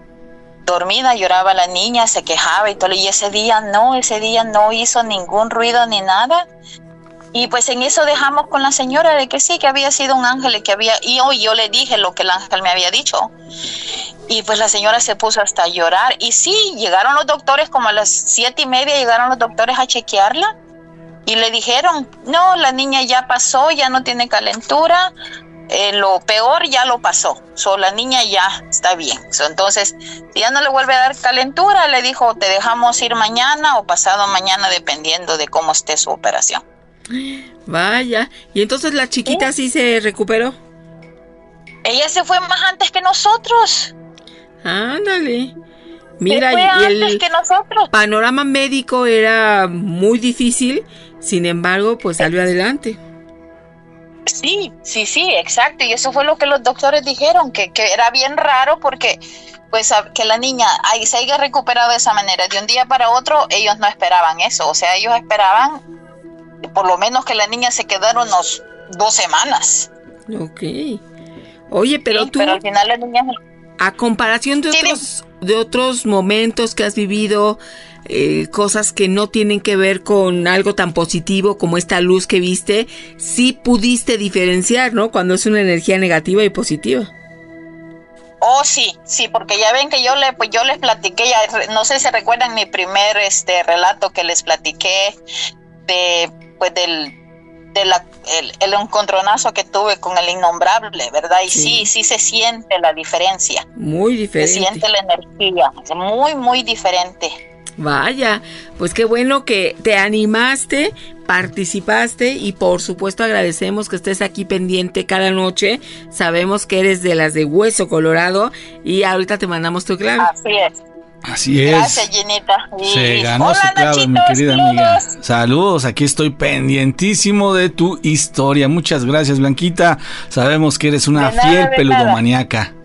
la niña, se quejaba y todo, y ese día no hizo ningún ruido ni nada. Y pues en eso dejamos con la señora de que sí, que había sido un ángel, y hoy yo le dije lo que el ángel me había dicho. Y pues la señora se puso hasta a llorar. Y sí, llegaron los doctores, como a las 7:30 llegaron los doctores a chequearla. Y le dijeron, no, la niña ya pasó, ya no tiene calentura. Lo peor ya lo pasó. La niña ya está bien. Entonces, si ya no le vuelve a dar calentura, le dijo, te dejamos ir mañana o pasado mañana, dependiendo de cómo esté su operación. Vaya, y entonces la chiquita sí se recuperó. Ella se fue más antes que nosotros. Ándale. Mira, se fue antes que nosotros. Panorama médico era muy difícil, sin embargo, pues salió adelante. Sí, exacto, y eso fue lo que los doctores dijeron, que era bien raro porque pues que la niña se haya recuperado de esa manera, de un día para otro. Ellos no esperaban eso, o sea, ellos esperaban por lo menos que la niña se quedara unos 2 semanas. Ok. Oye, pero tú, pero al final la niña, a comparación de otros momentos que has vivido, cosas que no tienen que ver con algo tan positivo como esta luz que viste, sí pudiste diferenciar, ¿no? Cuando es una energía negativa y positiva. Oh, sí, porque ya ven que yo les platiqué, no sé si se recuerdan mi primer relato que les platiqué el encontronazo que tuve con el innombrable, ¿verdad? Y sí se siente la diferencia. Muy diferente. Se siente la energía, muy diferente. Vaya, pues qué bueno que te animaste, participaste y por supuesto agradecemos que estés aquí pendiente cada noche. Sabemos que eres de las de Hueso Colorado y ahorita te mandamos tu clave. Así es. Gracias, Ginita. Se ganó su clave, mi querida amiga. Saludos, aquí estoy pendientísimo de tu historia. Muchas gracias, Blanquita. Sabemos que eres una fiel peludomaniaca.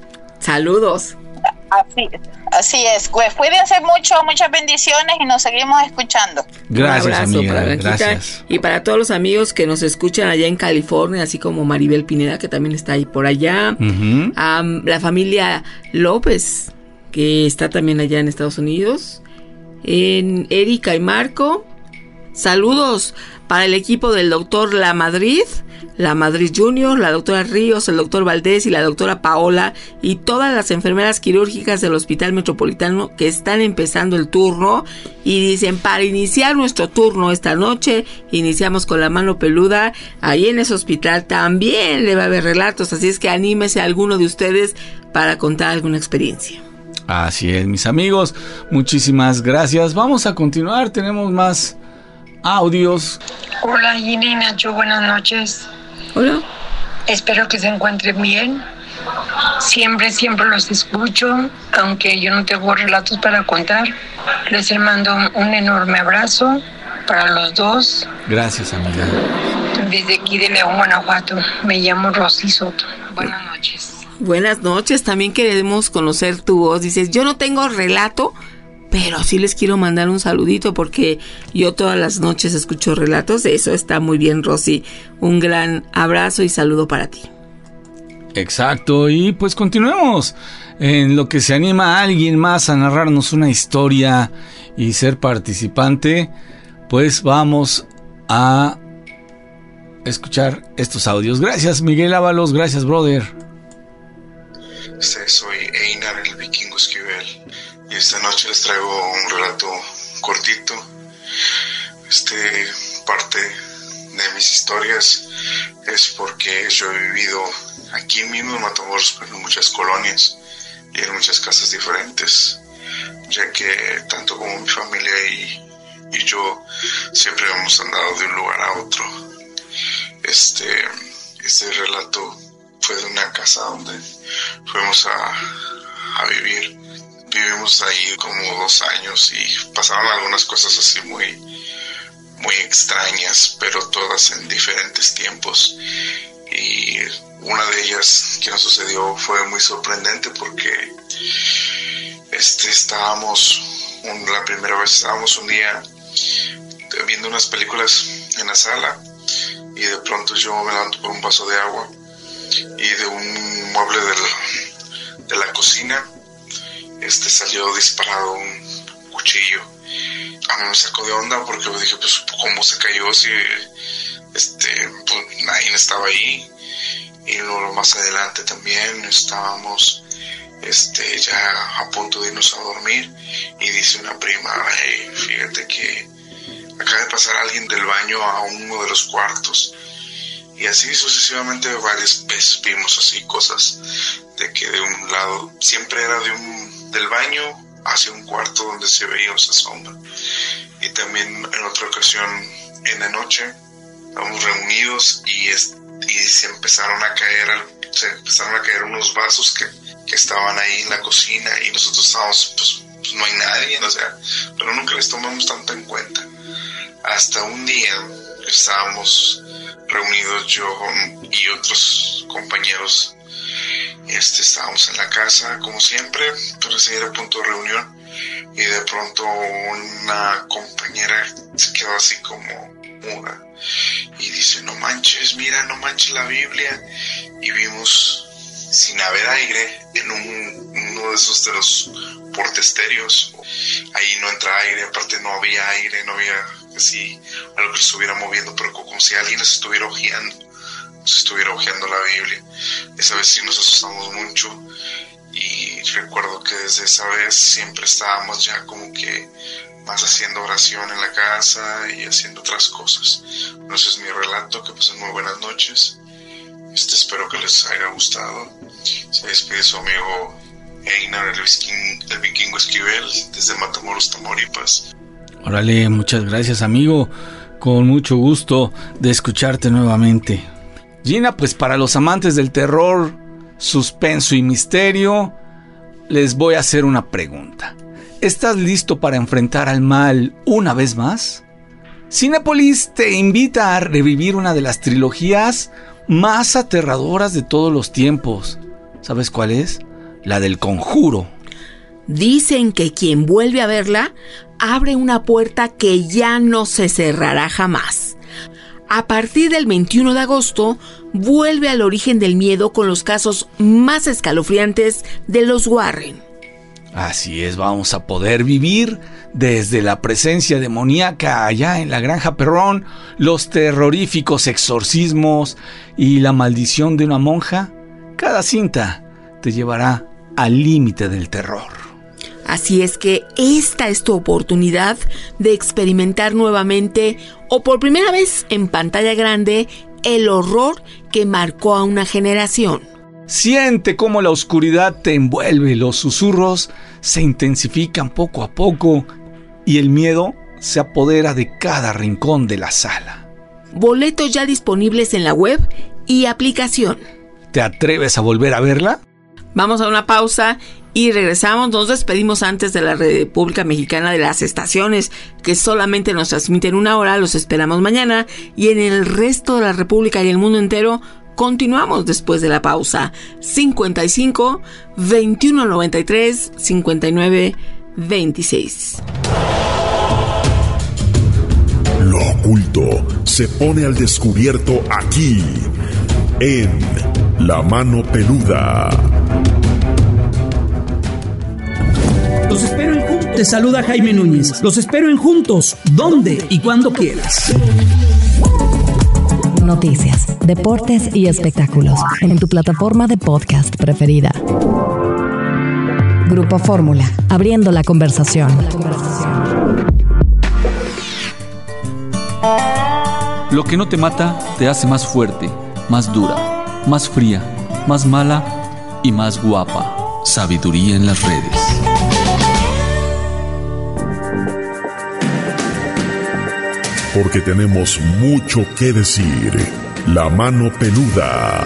Saludos. Así es. Pues cuídense mucho, muchas bendiciones y nos seguimos escuchando. Gracias, un abrazo amiga. para Blanquita, Gracias. y para todos los amigos que nos escuchan allá en California, así como Maribel Pineda, que también está ahí por allá. Ujú. La familia López, que está también allá en Estados Unidos. En Erika y Marco. Saludos para el equipo del doctor La Madrid Junior, la doctora Ríos, el doctor Valdés y la doctora Paola y todas las enfermeras quirúrgicas del Hospital Metropolitano que están empezando el turno y dicen, para iniciar nuestro turno esta noche, iniciamos con la mano peluda. Ahí en ese hospital también le va a haber relatos, así es que anímese a alguno de ustedes para contar alguna experiencia. Así es, mis amigos. Muchísimas gracias. Vamos a continuar. Tenemos más audios. Hola Gina y Nacho, buenas noches. Hola. Espero que se encuentren bien. Siempre los escucho, aunque yo no tengo relatos para contar. Les mando un enorme abrazo para los dos. Gracias, amiga. Desde aquí de León, Guanajuato. Me llamo Rosy Soto. Buenas noches. Buenas noches, también queremos conocer tu voz. Dices, yo no tengo relato, pero sí les quiero mandar un saludito porque yo todas las noches escucho relatos. Eso está muy bien, Rosy. Un gran abrazo y saludo para ti. Exacto, y pues continuemos. En lo que se anima a alguien más a narrarnos una historia y ser participante, pues vamos a escuchar estos audios. Gracias, Miguel Ábalos. Gracias, brother. Soy Einar, el vikingo Esquivel, y esta noche les traigo un relato cortito. Parte de mis historias es porque yo he vivido aquí mismo en Matamoros, pero en muchas colonias y en muchas casas diferentes, ya que tanto como mi familia y yo siempre hemos andado de un lugar a otro. Este relato fue de una casa donde fuimos a vivir. Vivimos ahí como 2 años y pasaron algunas cosas así muy extrañas, pero todas en diferentes tiempos. Y una de ellas que nos sucedió fue muy sorprendente porque la primera vez estábamos un día viendo unas películas en la sala y de pronto yo me levanto por un vaso de agua y de un mueble de la cocina salió disparado un cuchillo. A mí me sacó de onda porque yo dije, pues, ¿cómo se cayó si pues, nadie estaba ahí? Y luego más adelante también estábamos ya a punto de irnos a dormir y dice una prima, hey, fíjate que acaba de pasar alguien del baño a uno de los cuartos. Y así sucesivamente varias veces vimos así cosas de que de un lado siempre era del baño hacia un cuarto donde se veía esa sombra. Y también en otra ocasión en la noche estábamos reunidos y se empezaron a caer unos vasos que estaban ahí en la cocina y nosotros estábamos pues no hay nadie, o sea, pero nunca les tomamos tanto en cuenta. Hasta un día estábamos reunidos yo y otros compañeros, estábamos en la casa como siempre, pero ese era el punto de reunión y de pronto una compañera se quedó así como muda y dice, no manches, mira, no manches la Biblia, y vimos sin haber aire en uno de esos de los portaestéreos. Ahí no entra aire, aparte no había aire, no había así algo que se estuviera moviendo, pero como si alguien se estuviera ojeando la Biblia. Esa vez sí nos asustamos mucho y recuerdo que desde esa vez siempre estábamos ya como que más haciendo oración en la casa y haciendo otras cosas. Bueno, ese es mi relato, que pasen muy buenas noches. Espero que les haya gustado. Se despide su amigo Einar, el vikingo Esquivel, desde Matamoros, Tamaulipas. Órale, muchas gracias, amigo. Con mucho gusto de escucharte nuevamente. Gina, pues para los amantes del terror, suspenso y misterio, les voy a hacer una pregunta. ¿Estás listo para enfrentar al mal una vez más? Cinépolis te invita a revivir una de las trilogías más aterradoras de todos los tiempos. ¿Sabes cuál es? la del Conjuro. Dicen que quien vuelve a verla abre una puerta que ya no se cerrará jamás. A partir del 21 de agosto, vuelve al origen del miedo con los casos más escalofriantes de los Warren. Así es, vamos a poder vivir desde la presencia demoníaca allá en la Granja Perrón, los terroríficos exorcismos y la maldición de una monja. Cada cinta te llevará al límite del terror. Así es que esta es tu oportunidad de experimentar nuevamente o por primera vez en pantalla grande el horror que marcó a una generación. Siente cómo la oscuridad te envuelve, los susurros se intensifican poco a poco y el miedo se apodera de cada rincón de la sala. Boletos ya disponibles en la web y aplicación. ¿Te atreves a volver a verla? Vamos a una pausa y regresamos. Nos despedimos antes de la República Mexicana de las estaciones que solamente nos transmiten 1 hora. Los esperamos mañana y en el resto de la República y el mundo entero continuamos después de la pausa. 55 21 93 59 26. Lo oculto se pone al descubierto aquí en La Mano Peluda. Los espero en Juntos. Te saluda Jaime Núñez. Los espero en Juntos, donde y cuando quieras. Noticias, deportes y espectáculos en tu plataforma de podcast preferida. Grupo Fórmula, abriendo la conversación. Lo que no te mata te hace más fuerte, más dura, más fría, más mala y más guapa. Sabiduría en las redes. Porque tenemos mucho que decir. La Mano Peluda.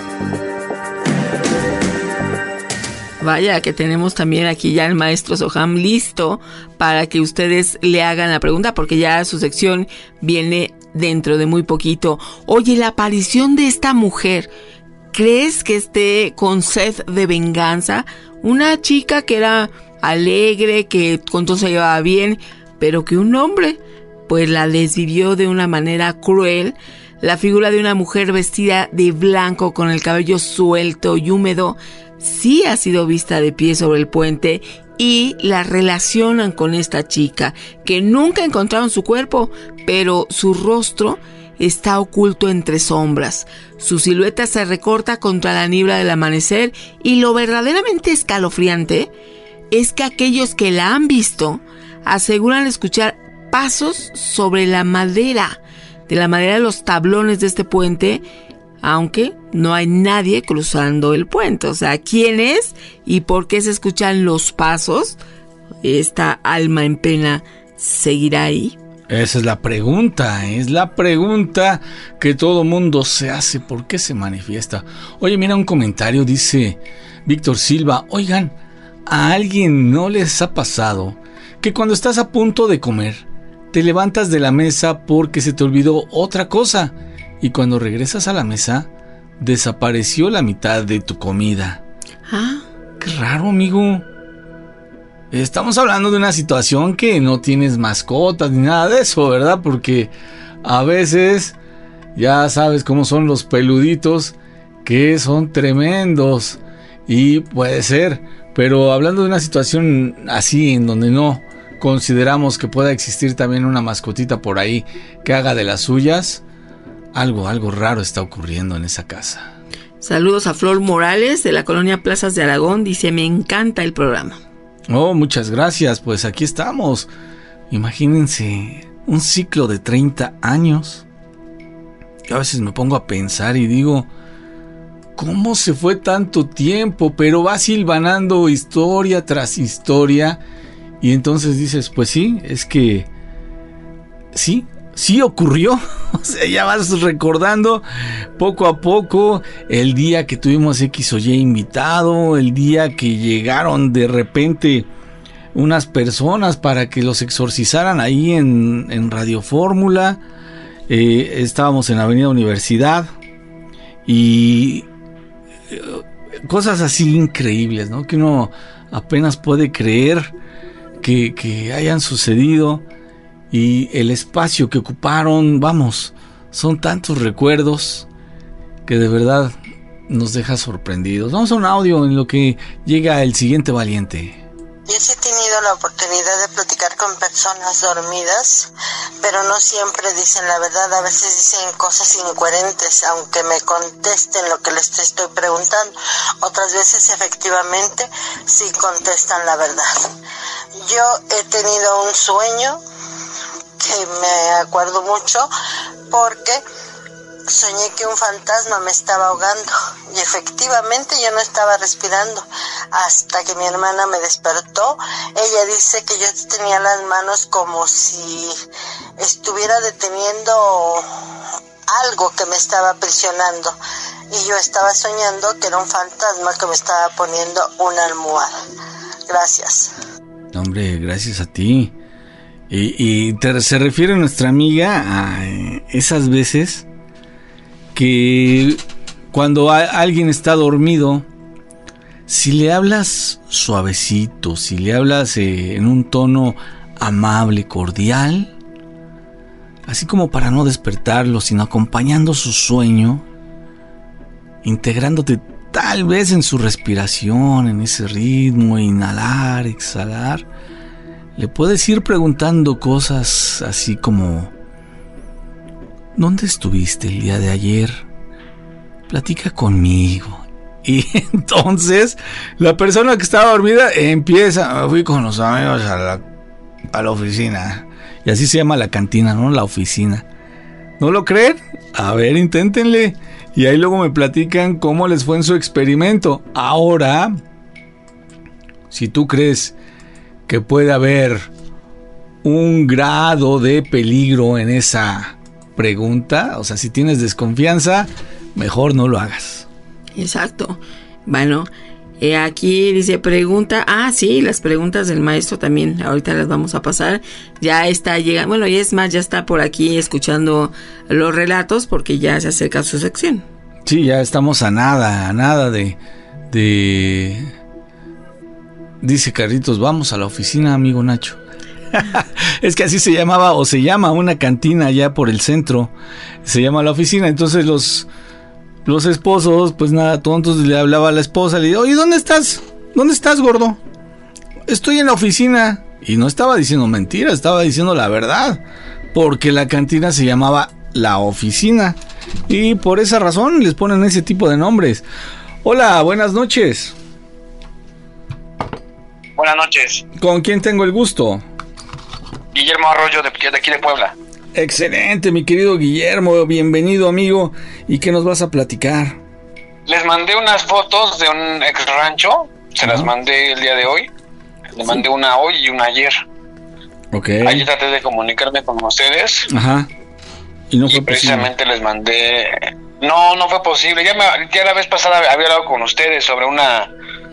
Vaya que tenemos también aquí ya el maestro Soham listo para que ustedes le hagan la pregunta, porque ya su sección viene dentro de muy poquito. Oye, la aparición de esta mujer, ¿crees que esté con sed de venganza? Una chica que era alegre, que con todo se llevaba bien, pero que un hombre pues la desvivió de una manera cruel. La figura de una mujer vestida de blanco con el cabello suelto y húmedo sí ha sido vista de pie sobre el puente y la relacionan con esta chica, que nunca encontraron su cuerpo, pero su rostro está oculto entre sombras. Su silueta se recorta contra la niebla del amanecer y lo verdaderamente escalofriante es que aquellos que la han visto aseguran escuchar pasos sobre la madera, de los tablones de este puente, aunque no hay nadie cruzando el puente. O sea, ¿quién es y por qué se escuchan los pasos? ¿Esta alma en pena seguirá ahí? Esa es la pregunta que todo mundo se hace. ¿Por qué se manifiesta? Oye, mira un comentario, dice Víctor Silva. Oigan, ¿a alguien no les ha pasado que cuando estás a punto de comer te levantas de la mesa porque se te olvidó otra cosa y cuando regresas a la mesa desapareció la mitad de tu comida? Ah, qué raro, amigo. Estamos hablando de una situación que no tienes mascotas ni nada de eso, ¿verdad? Porque a veces ya sabes cómo son los peluditos, que son tremendos y puede ser, pero hablando de una situación así en donde no consideramos que pueda existir también una mascotita por ahí que haga de las suyas, algo raro está ocurriendo en esa casa. Saludos a Flor Morales de la colonia Plazas de Aragón, dice: me encanta el programa. Oh, muchas gracias, pues aquí estamos. Imagínense, un ciclo de 30 años. Yo a veces me pongo a pensar y digo, ¿cómo se fue tanto tiempo? Pero va silvanando historia tras historia. Y entonces dices, pues sí, es que sí ocurrió. O sea, ya vas recordando poco a poco el día que tuvimos X o Y invitado, el día que llegaron de repente unas personas para que los exorcizaran ahí en Radio Fórmula. Estábamos en la Avenida Universidad y cosas así increíbles, ¿no? Que uno apenas puede creer que hayan sucedido, y el espacio que ocuparon, vamos, son tantos recuerdos que de verdad nos deja sorprendidos. Vamos a un audio en lo que llega el siguiente valiente. Yo sí he tenido la oportunidad de platicar con personas dormidas, pero no siempre dicen la verdad. A veces dicen cosas incoherentes, aunque me contesten lo que les estoy preguntando. Otras veces, efectivamente, sí contestan la verdad. Yo he tenido un sueño que me acuerdo mucho porque soñé que un fantasma me estaba ahogando y efectivamente yo no estaba respirando hasta que mi hermana me despertó. Ella dice que yo tenía las manos como si estuviera deteniendo algo que me estaba aprisionando y yo estaba soñando que era un fantasma que me estaba poniendo una almohada. Gracias. Hombre, gracias a ti. Y se refiere nuestra amiga a esas veces que cuando alguien está dormido, si le hablas suavecito, si le hablas en un tono amable, cordial, así como para no despertarlo, sino acompañando su sueño, integrándote tal vez en su respiración, en ese ritmo, inhalar, exhalar, le puedes ir preguntando cosas así como: ¿dónde estuviste el día de ayer? Platica conmigo. Y entonces la persona que estaba dormida empieza: fui con los amigos a la oficina. Y así se llama la cantina, ¿no? La oficina. ¿No lo creen? A ver, inténtenle. Y ahí luego me platican cómo les fue en su experimento. Ahora, si tú crees que puede haber un grado de peligro en esa pregunta, o sea, si tienes desconfianza, mejor no lo hagas. Exacto. Bueno, aquí dice pregunta. Sí, las preguntas del maestro también. Ahorita las vamos a pasar. Ya está llegando. Bueno, y es más, ya está por aquí escuchando los relatos porque ya se acerca su sección. Sí, ya estamos a nada de... Dice Carlitos, vamos a la oficina, amigo Nacho. Es que así se llamaba, o se llama, una cantina allá por el centro. Se llama la oficina. Entonces los esposos, pues nada, tontos, le hablaba a la esposa, le dice: oye, ¿dónde estás? ¿Dónde estás, gordo? Estoy en la oficina. Y no estaba diciendo mentiras, estaba diciendo la verdad, porque la cantina se llamaba la oficina. Y por esa razón les ponen ese tipo de nombres. Hola, buenas noches. Buenas noches. ¿Con quién tengo el gusto? Guillermo Arroyo, de aquí de Puebla. Excelente, mi querido Guillermo, bienvenido, amigo. ¿Y qué nos vas a platicar? Les mandé unas fotos de un ex rancho, se las mandé el día de hoy. Le mandé una hoy y una ayer. Ok. Ayer traté de comunicarme con ustedes. Ajá. Y no fue precisamente posible. Les mandé... No fue posible. Ya la vez pasada había hablado con ustedes sobre una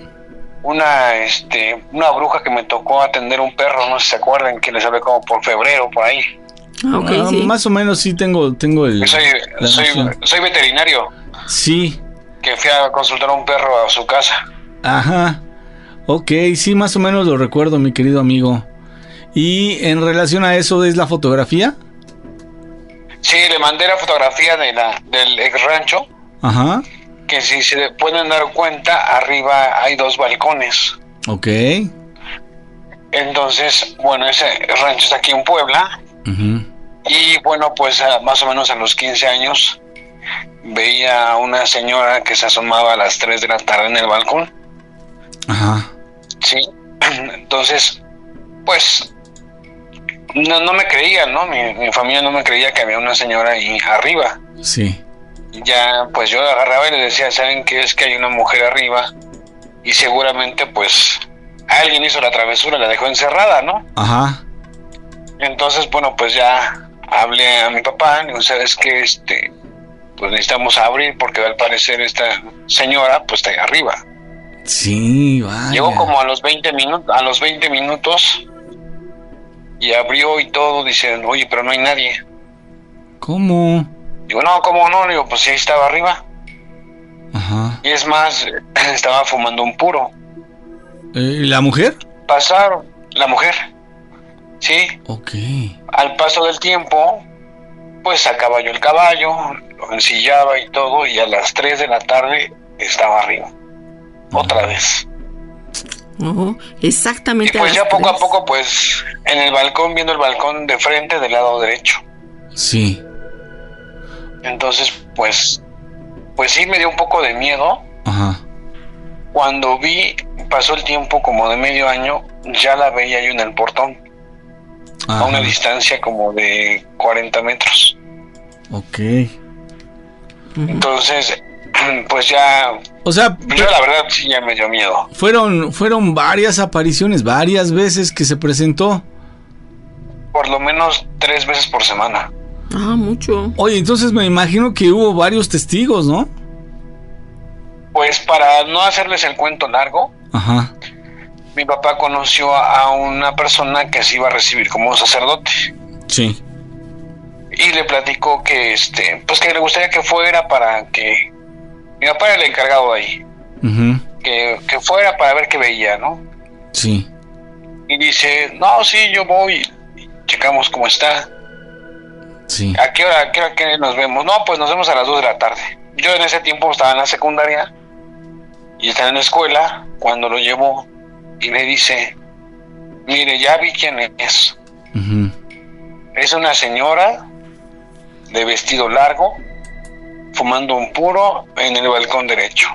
bruja que me tocó atender un perro, no sé si se acuerdan, que les hablé como por febrero, por ahí. Sí. Más o menos sí tengo el... Soy veterinario. Sí. Que fui a consultar a un perro a su casa. Ajá. Ok, sí, más o menos lo recuerdo, mi querido amigo. ¿Y en relación a eso es la fotografía? Sí, le mandé la fotografía del ex rancho. Ajá. Que si se pueden dar cuenta, arriba hay 2 balcones. Ok. Entonces, bueno, ese rancho está aquí en Puebla. Uh-huh. Y bueno, pues más o menos a los 15 años veía a una señora que se asomaba a las 3 de la tarde en el balcón. Ajá. Sí. Entonces, pues no me creían, ¿no? Mi familia no me creía que había una señora ahí arriba. Sí. Ya, pues yo agarraba y le decía: ¿saben qué? Es que hay una mujer arriba y seguramente, pues, alguien hizo la travesura, la dejó encerrada, ¿no? Ajá. Entonces, bueno, pues ya hablé a mi papá, le digo: ¿sabes qué? Pues necesitamos abrir porque al parecer esta señora, pues, está ahí arriba. Sí, vaya. Llegó como a los 20 minutos y abrió y todo, dicen: oye, pero no hay nadie. ¿Cómo? Digo: no, ¿cómo no? Le digo: pues sí, estaba arriba. Ajá. Ajá. Y es más, estaba fumando un puro. ¿La mujer? Pasaron, la mujer, sí. Ok. Al paso del tiempo, pues sacaba yo el caballo, lo ensillaba y todo, y a las 3 de la tarde estaba arriba. Otra vez. Exactamente. Y pues ya poco a poco, pues, en el balcón, viendo el balcón de frente del lado derecho. Sí. Entonces, pues sí me dio un poco de miedo. Ajá. Cuando vi, pasó el tiempo como de medio año, ya la veía yo en el portón. Ajá. A una distancia como de 40 metros. Ok. Entonces, pues ya... O sea... Yo la verdad sí ya me dio miedo. Fueron varias apariciones, varias veces que se presentó. Por lo menos 3 veces por semana. Ah, mucho. Oye, entonces me imagino que hubo varios testigos, ¿no? Pues para no hacerles el cuento largo, ajá, mi papá conoció a una persona que se iba a recibir como sacerdote. Sí. Y le platicó que pues que le gustaría que fuera para que... Mi papá era el encargado de ahí. Uh-huh. Que fuera para ver qué veía, ¿no? Sí. Y dice, no, sí, yo voy. Y checamos cómo está. Sí. ¿A qué hora que nos vemos? No, pues nos vemos a las 2 de la tarde. Yo en ese tiempo estaba en la secundaria y estaba en la escuela cuando lo llevó y me dice, mire, ya vi quién es. Uh-huh. Es una señora de vestido largo, fumando un puro en el balcón derecho.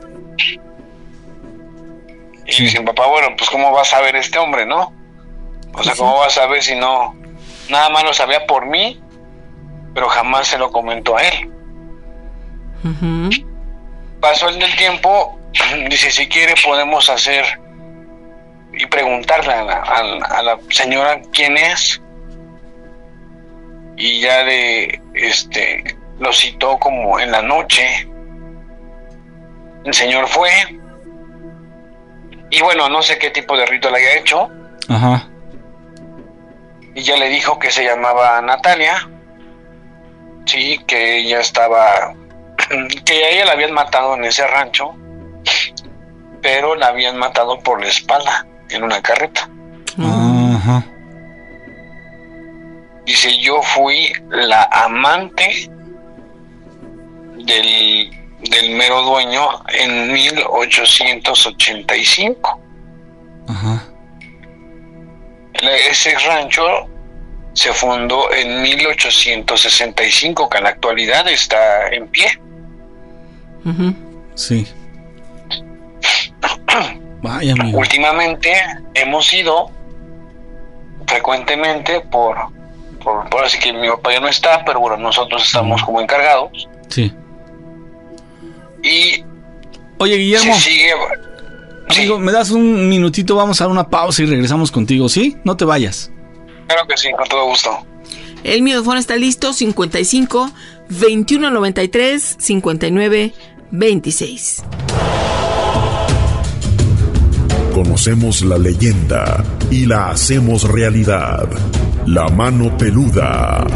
Y dice mi papá, bueno, pues ¿cómo vas a ver este hombre, no? O sea, ¿cómo vas a ver si no? Nada más lo sabía por mí, pero jamás se lo comentó a él. Uh-huh. Pasó el del tiempo, dice, si quiere podemos hacer y preguntarle a la señora quién es. Y ya lo citó como en la noche. El señor fue. Y bueno, no sé qué tipo de rito le haya hecho. Ajá. Y ya le dijo que se llamaba Natalia. Sí, que ella estaba... que a ella la habían matado en ese rancho. Pero la habían matado por la espalda, en una carreta. Ajá. Dice, yo fui la amante del mero dueño en 1885. Ajá. Ese rancho se fundó en 1865, que en la actualidad está en pie. Uh-huh. Sí. Vaya, amigo. Últimamente hemos ido frecuentemente por así que mi papá ya no está, pero bueno, nosotros estamos como encargados. Sí. Y oye, Guillermo, se sigue. Amigo, ¿me das un minutito? Vamos a dar una pausa y regresamos contigo, ¿sí? No te vayas. Claro que sí, con todo gusto. El micrófono está listo, 55 21 93 59 26. Conocemos la leyenda y la hacemos realidad. La mano peluda.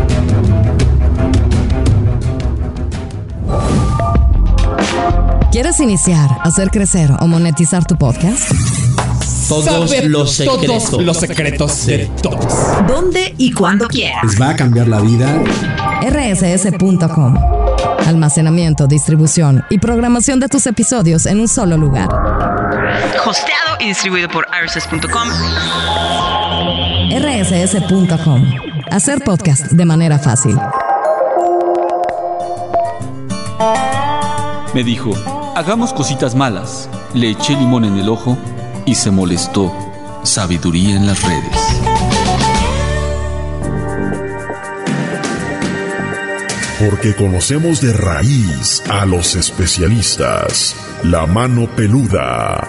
¿Quieres iniciar, hacer crecer o monetizar tu podcast? Todos los secretos de todos. ¿Dónde y cuándo quieras? Les va a cambiar la vida. rss.com. Almacenamiento, distribución y programación de tus episodios en un solo lugar. Hosteado y distribuido por rss.com. rss.com. Hacer podcast de manera fácil. Me dijo, hagamos cositas malas. Le eché limón en el ojo y se molestó. Sabiduría en las redes. Porque conocemos de raíz a los especialistas. La mano peluda.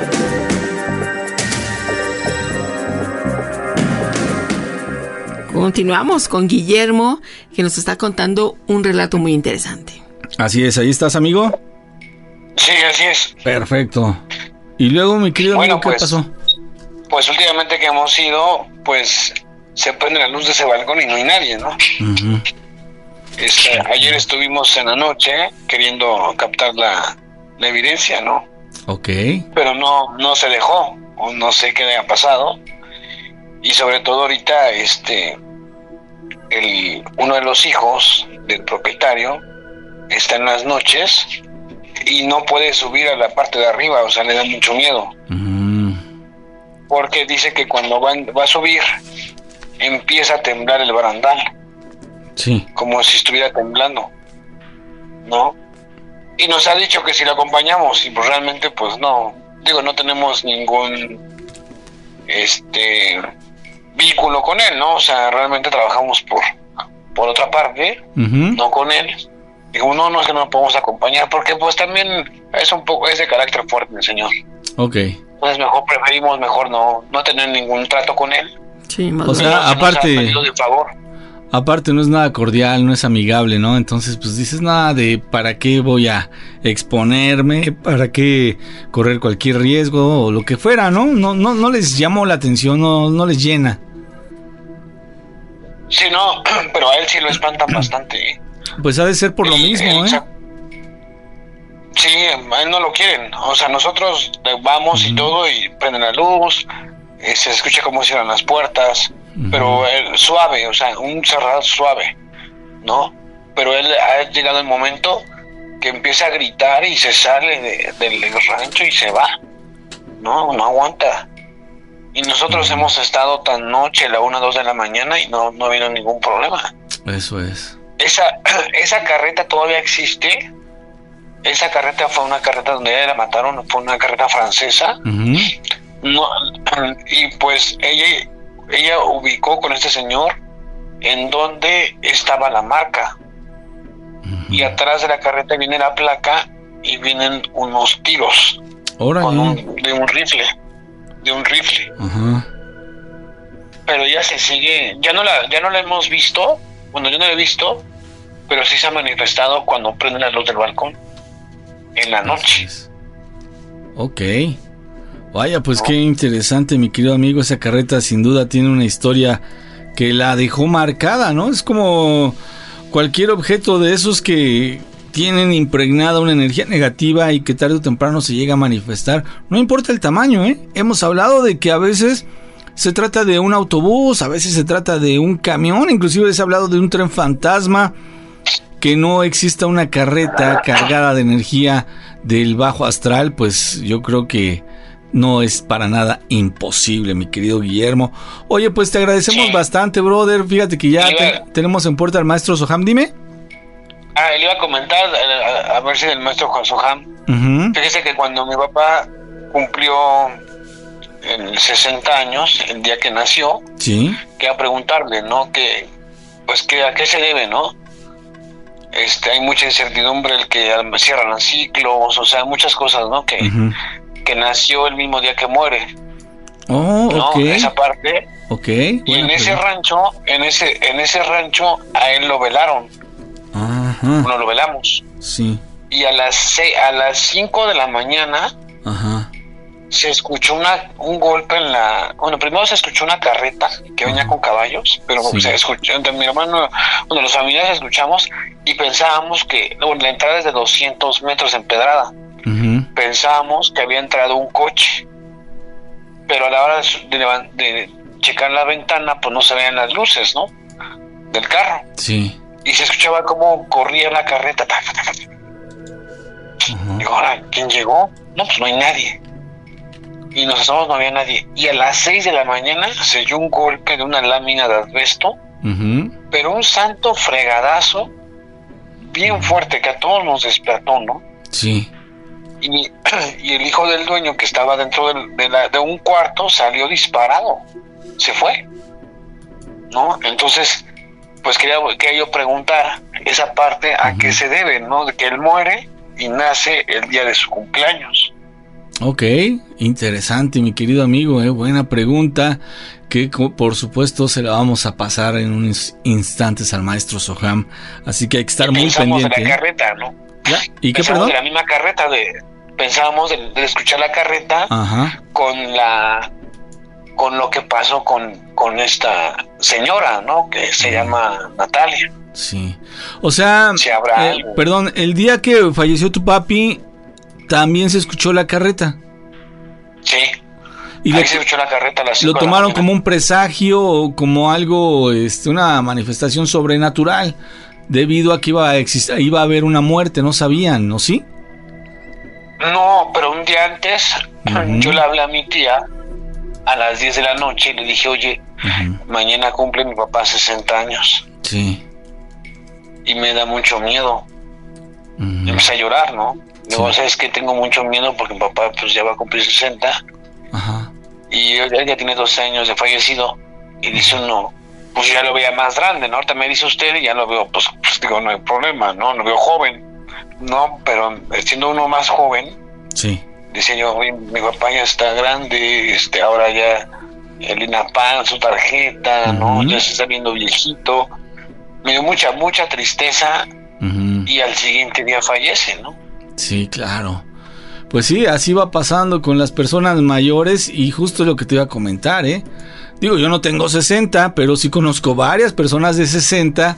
Continuamos con Guillermo, que nos está contando un relato muy interesante. Así es, ¿ahí estás, amigo? Sí, así es. Perfecto. Y luego, mi querido amigo, ¿qué pasó? Pues últimamente que hemos ido, pues se prende la luz de ese balcón y no hay nadie, ¿no? Uh-huh. Ayer estuvimos en la noche queriendo captar la evidencia, ¿no? Ok. Pero no se dejó, o no sé qué le ha pasado. Y sobre todo ahorita, uno de los hijos del propietario está en las noches y no puede subir a la parte de arriba, o sea, le da mucho miedo. Porque dice que cuando va a subir, empieza a temblar el barandal. Sí. Como si estuviera temblando, ¿no? Y nos ha dicho que si lo acompañamos, y pues realmente pues no tenemos ningún vínculo con él, ¿no? O sea, realmente trabajamos por otra parte, no con él. Digo, no es que no lo podemos acompañar, porque pues también es de carácter fuerte el señor. Ok. Entonces preferimos no tener ningún trato con él. Sí, más o sea, aparte, favor. Aparte no es nada cordial, no es amigable, ¿no? Entonces pues dices nada de para qué voy a exponerme, para qué correr cualquier riesgo o lo que fuera, ¿no? No les llamó la atención, no les llena. Sí, no, pero a él sí lo espantan bastante, ¿eh? Pues ha de ser por lo mismo, ¿eh? Sí, a él no lo quieren. O sea, nosotros vamos y todo y prenden la luz, se escucha cómo cierran las puertas, pero suave, o sea, un cerrado suave, ¿no? Pero él ha llegado el momento que empieza a gritar y se sale del rancho y se va. No aguanta. Y nosotros hemos estado tan noche, la 1, 2 de la mañana, y no ha habido ningún problema. Eso es. Esa carreta todavía existe. Esa carreta fue una carreta donde ella la mataron, fue una carreta francesa. No, y pues ella ubicó con este señor en donde estaba la marca. Y atrás de la carreta viene la placa y vienen unos tiros de un rifle. Pero ella se sigue, ya no la hemos visto. Bueno, yo no la he visto, pero sí se ha manifestado cuando prende la luz del balcón en la noche. Ok. Vaya, pues qué interesante, mi querido amigo. Esa carreta sin duda tiene una historia que la dejó marcada, ¿no? Es como cualquier objeto de esos que tienen impregnada una energía negativa y que tarde o temprano se llega a manifestar. No importa el tamaño, ¿eh? Hemos hablado de que a veces se trata de un autobús, a veces se trata de un camión, inclusive se ha hablado de un tren fantasma, que no exista una carreta cargada de energía del bajo astral, pues yo creo que no es para nada imposible, mi querido Guillermo. Oye, pues te agradecemos bastante, brother. Fíjate que ya tenemos en puerta al maestro Soham, dime. Le iba a comentar, a ver si el maestro Soham. Fíjese que cuando mi papá cumplió 60 años, el día que nació, quería preguntarle, ¿no? Que a qué se debe, ¿no? Hay mucha incertidumbre, el que cierran los ciclos, o sea, muchas cosas, ¿no? Que nació el mismo día que muere. Oh, ¿no? okay. Esa parte. Okay. Y en ese rancho, en ese rancho a él lo velaron. Ajá. Bueno, lo velamos. Sí. Y a las 5 de la mañana se escuchó un golpe en la... Bueno, primero se escuchó una carreta que venía con caballos, pero se escuchó, entre mi hermano, los familiares escuchamos y pensábamos que la entrada es de 200 metros empedrada. Pensábamos que había entrado un coche, pero a la hora de checar la ventana, pues no se veían las luces, ¿no? Del carro. Sí. Y se escuchaba cómo corría la carreta. Y ahora, ¿quién llegó? No, pues no hay nadie. Y nosotros no había nadie. Y a las 6 de la mañana se oyó un golpe de una lámina de asbesto, pero un santo fregadazo bien fuerte que a todos nos despertó, ¿no? Sí. Y el hijo del dueño, que estaba dentro de un cuarto, salió disparado, se fue, ¿no? Entonces, pues quería yo preguntar esa parte a qué se debe, ¿no? De que él muere y nace el día de su cumpleaños. Ok, interesante, mi querido amigo, buena pregunta, que por supuesto se la vamos a pasar en unos instantes al maestro Soham, así que hay que estar muy pendiente. De la carreta, ¿no? ¿Ya? ¿Y qué, pensábamos perdón? De la misma carreta, pensábamos de escuchar la carreta con lo que pasó con esta señora, ¿no? Que se llama Natalia. Sí. O sea, perdón, el día que falleció tu papi, también se escuchó la carreta. Sí. Y ahí se escuchó la carreta a las 5 lo tomaron como un presagio o como algo, una manifestación sobrenatural, debido a que iba a haber una muerte, no sabían, ¿no? ¿Sí? No, pero un día antes yo le hablé a mi tía a las 10 de la noche y le dije, oye, mañana cumple mi papá 60 años. Sí. Y me da mucho miedo. Empecé a llorar, ¿no? Digo, ¿sabes qué? Tengo mucho miedo porque mi papá pues ya va a cumplir 60. Ajá. Y él ya tiene 12 años de fallecido. Y dice uno, pues ya lo veía más grande, ¿no? Ahorita me dice usted y ya lo veo, pues digo, no hay problema, ¿no? Lo veo joven. No, pero siendo uno más joven, sí, decía yo, oye, mi papá ya está grande, ahora ya el INAPAM, su tarjeta, ¿no? Ya se está viendo viejito. Me dio mucha tristeza y al siguiente día fallece, ¿no? Sí, claro. Pues sí, así va pasando con las personas mayores y justo lo que te iba a comentar, ¿eh? Digo, yo no tengo 60, pero sí conozco varias personas de 60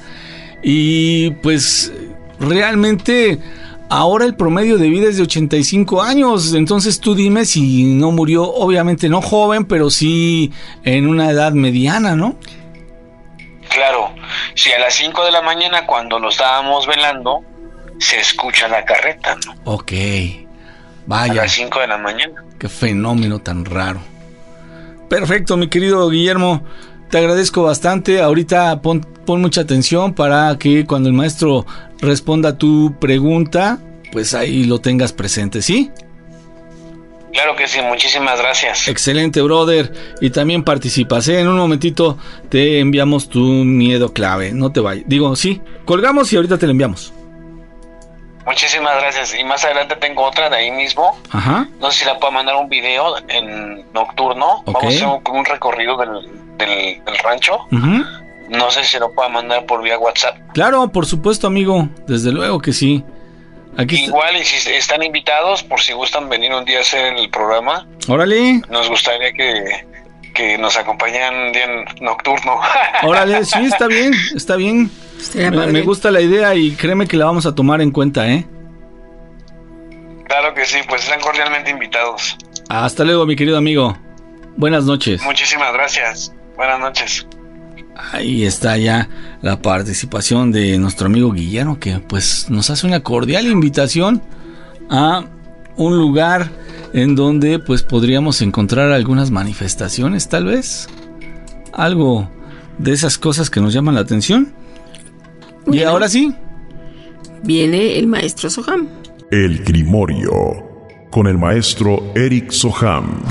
y pues realmente ahora el promedio de vida es de 85 años, entonces tú dime si no murió, obviamente no joven, pero sí en una edad mediana, ¿no? Claro, si a las 5 de la mañana cuando lo estábamos velando, se escucha la carreta, ¿no? Ok, vaya. A las 5 de la mañana. Qué fenómeno tan raro. Perfecto, mi querido Guillermo, te agradezco bastante. Ahorita pon mucha atención para que cuando el maestro responda tu pregunta, pues ahí lo tengas presente, ¿sí? Claro que sí, muchísimas gracias. Excelente, brother. Y también participas, ¿eh? En un momentito te enviamos tu miedo clave. No te vayas. Digo, sí, colgamos y ahorita te lo enviamos. Muchísimas gracias. Y más adelante tengo otra de ahí mismo. Ajá. No sé si la puedo mandar un video en nocturno. Okay. Vamos a hacer un recorrido del rancho. No sé si lo puedo mandar por vía WhatsApp. Claro, por supuesto, amigo. Desde luego que sí. Aquí igual, y si están invitados, por si gustan venir un día a hacer el programa. Órale. Nos gustaría que nos acompañaran un día en nocturno. Órale, sí, está bien, está bien. Me gusta la idea y créeme que la vamos a tomar en cuenta, ¿eh? Claro que sí, pues están cordialmente invitados. Hasta luego, mi querido amigo. Buenas noches. Muchísimas gracias. Buenas noches. Ahí está ya la participación de nuestro amigo Guillermo, que pues nos hace una cordial invitación a un lugar en donde pues podríamos encontrar algunas manifestaciones, tal vez. Algo de esas cosas que nos llaman la atención. Bueno, y ahora sí, viene el maestro Soham. El Grimorio, con el maestro Eric Soham.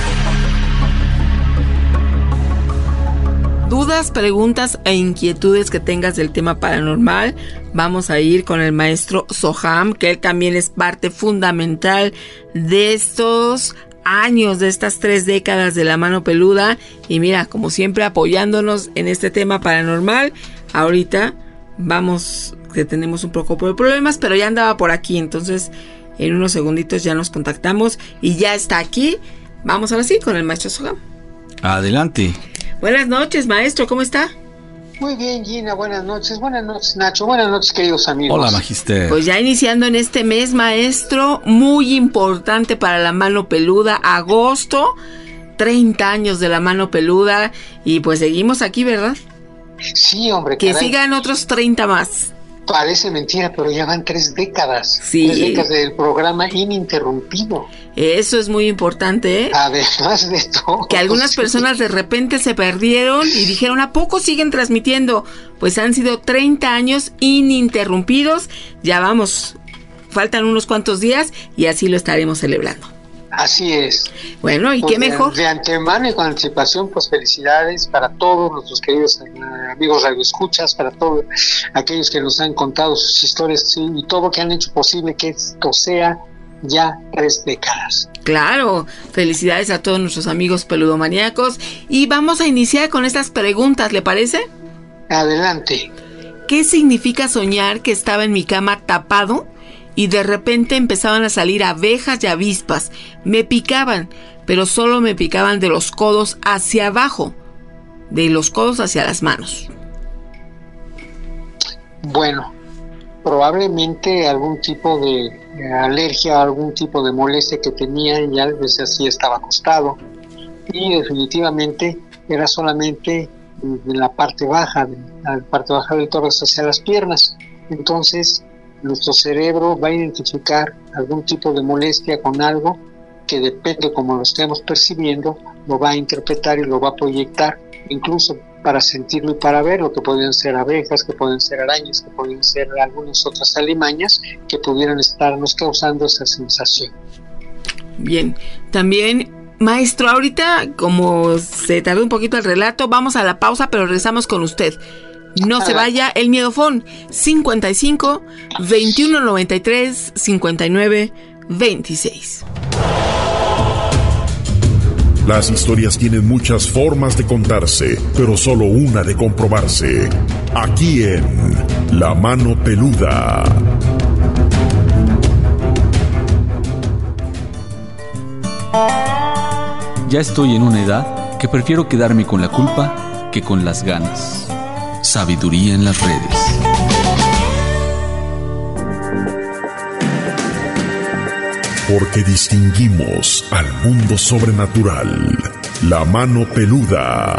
Dudas, preguntas e inquietudes que tengas del tema paranormal, vamos a ir con el maestro Soham, que él también es parte fundamental de estos años, de estas 3 décadas de la mano peluda. Y mira, como siempre, apoyándonos en este tema paranormal. Ahorita vamos, que tenemos un poco de problemas, pero ya andaba por aquí, entonces en unos segunditos ya nos contactamos y ya está aquí. Vamos ahora sí con el maestro Soham. Adelante. Buenas noches, maestro, ¿cómo está? Muy bien, Gina, buenas noches, Nacho, buenas noches, queridos amigos. Hola, magister. Pues ya iniciando en este mes, maestro, muy importante para la mano peluda, agosto, 30 años de la mano peluda, y pues seguimos aquí, ¿verdad? Sí, hombre. Que caray, sigan otros 30 más. Parece mentira, pero ya van 3 décadas. Sí. 3 décadas del programa ininterrumpido. Eso es muy importante, ¿eh? Además de todo. Que algunas personas de repente se perdieron y dijeron, ¿a poco siguen transmitiendo? Pues han sido 30 años ininterrumpidos. Ya vamos, faltan unos cuantos días y así lo estaremos celebrando. Así es. Bueno, ¿y pues qué mejor? De antemano y con anticipación, pues felicidades para todos nuestros queridos amigos radioescuchas, para todos aquellos que nos han contado sus historias y todo que han hecho posible que esto sea ya 3 décadas. Claro, felicidades a todos nuestros amigos peludomaníacos y vamos a iniciar con estas preguntas, ¿le parece? Adelante. ¿Qué significa soñar que estaba en mi cama tapado y de repente empezaban a salir abejas y avispas? Me picaban, pero solo me picaban de los codos hacia abajo, de los codos hacia las manos. Bueno, probablemente algún tipo de alergia, algún tipo de molestia que tenía, y ya desde así estaba acostado, y definitivamente era solamente en la parte baja del tórax hacia las piernas. Entonces nuestro cerebro va a identificar algún tipo de molestia con algo que, depende como lo estemos percibiendo, lo va a interpretar y lo va a proyectar, incluso para sentirlo y para verlo, que podrían ser abejas, que pueden ser arañas, que pueden ser algunas otras alimañas que pudieran estarnos causando esa sensación. Bien, también, maestro, ahorita como se tardó un poquito el relato, vamos a la pausa, pero regresamos con usted. No se vaya, el Miedofón 55 21 93 59 26. Las historias tienen muchas formas de contarse, pero solo una de comprobarse. Aquí en La Mano Peluda. Ya estoy en una edad que prefiero quedarme con la culpa que con las ganas. Sabiduría en las redes. Porque distinguimos al mundo sobrenatural. La Mano Peluda.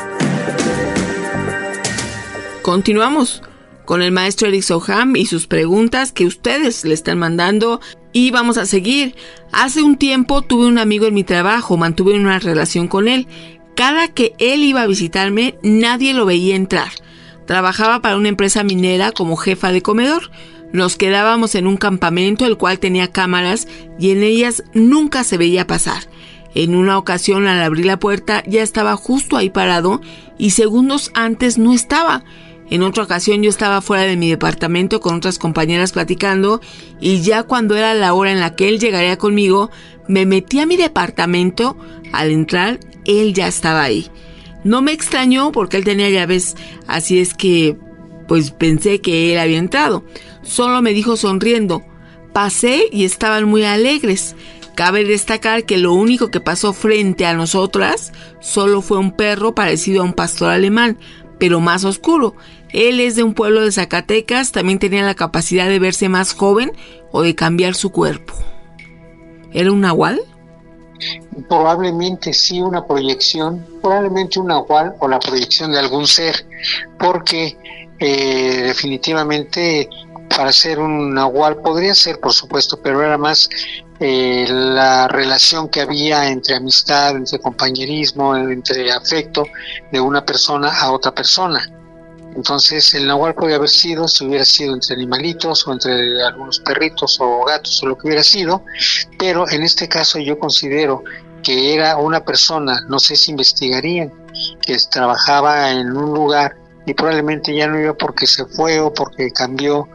Continuamos con el maestro Eric Soham y sus preguntas que ustedes le están mandando, y vamos a seguir. Hace un tiempo tuve un amigo en mi trabajo, mantuve una relación con él. Cada que él iba a visitarme, nadie lo veía entrar. Trabajaba para una empresa minera como jefa de comedor. Nos quedábamos en un campamento el cual tenía cámaras y en ellas nunca se veía pasar. En una ocasión, al abrir la puerta, ya estaba justo ahí parado y segundos antes no estaba. En otra ocasión yo estaba fuera de mi departamento con otras compañeras platicando, y ya cuando era la hora en la que él llegaría conmigo, me metí a mi departamento. Al entrar, él ya estaba ahí. No me extrañó porque él tenía llaves, así es que pues pensé que él había entrado. Solo me dijo sonriendo. Pasé y estaban muy alegres. Cabe destacar que lo único que pasó frente a nosotras solo fue un perro parecido a un pastor alemán, pero más oscuro. Él es de un pueblo de Zacatecas, también tenía la capacidad de verse más joven o de cambiar su cuerpo. ¿Era un nahual? Probablemente sí, una proyección, probablemente un nahual o la proyección de algún ser, porque definitivamente para ser un nahual podría ser, por supuesto, pero era más la relación que había entre amistad, entre compañerismo, entre afecto de una persona a otra persona. Entonces el nahual podría haber sido, si hubiera sido entre animalitos o entre algunos perritos o gatos o lo que hubiera sido, pero en este caso yo considero que era una persona, no sé si investigarían, que trabajaba en un lugar y probablemente ya no iba porque se fue o porque cambió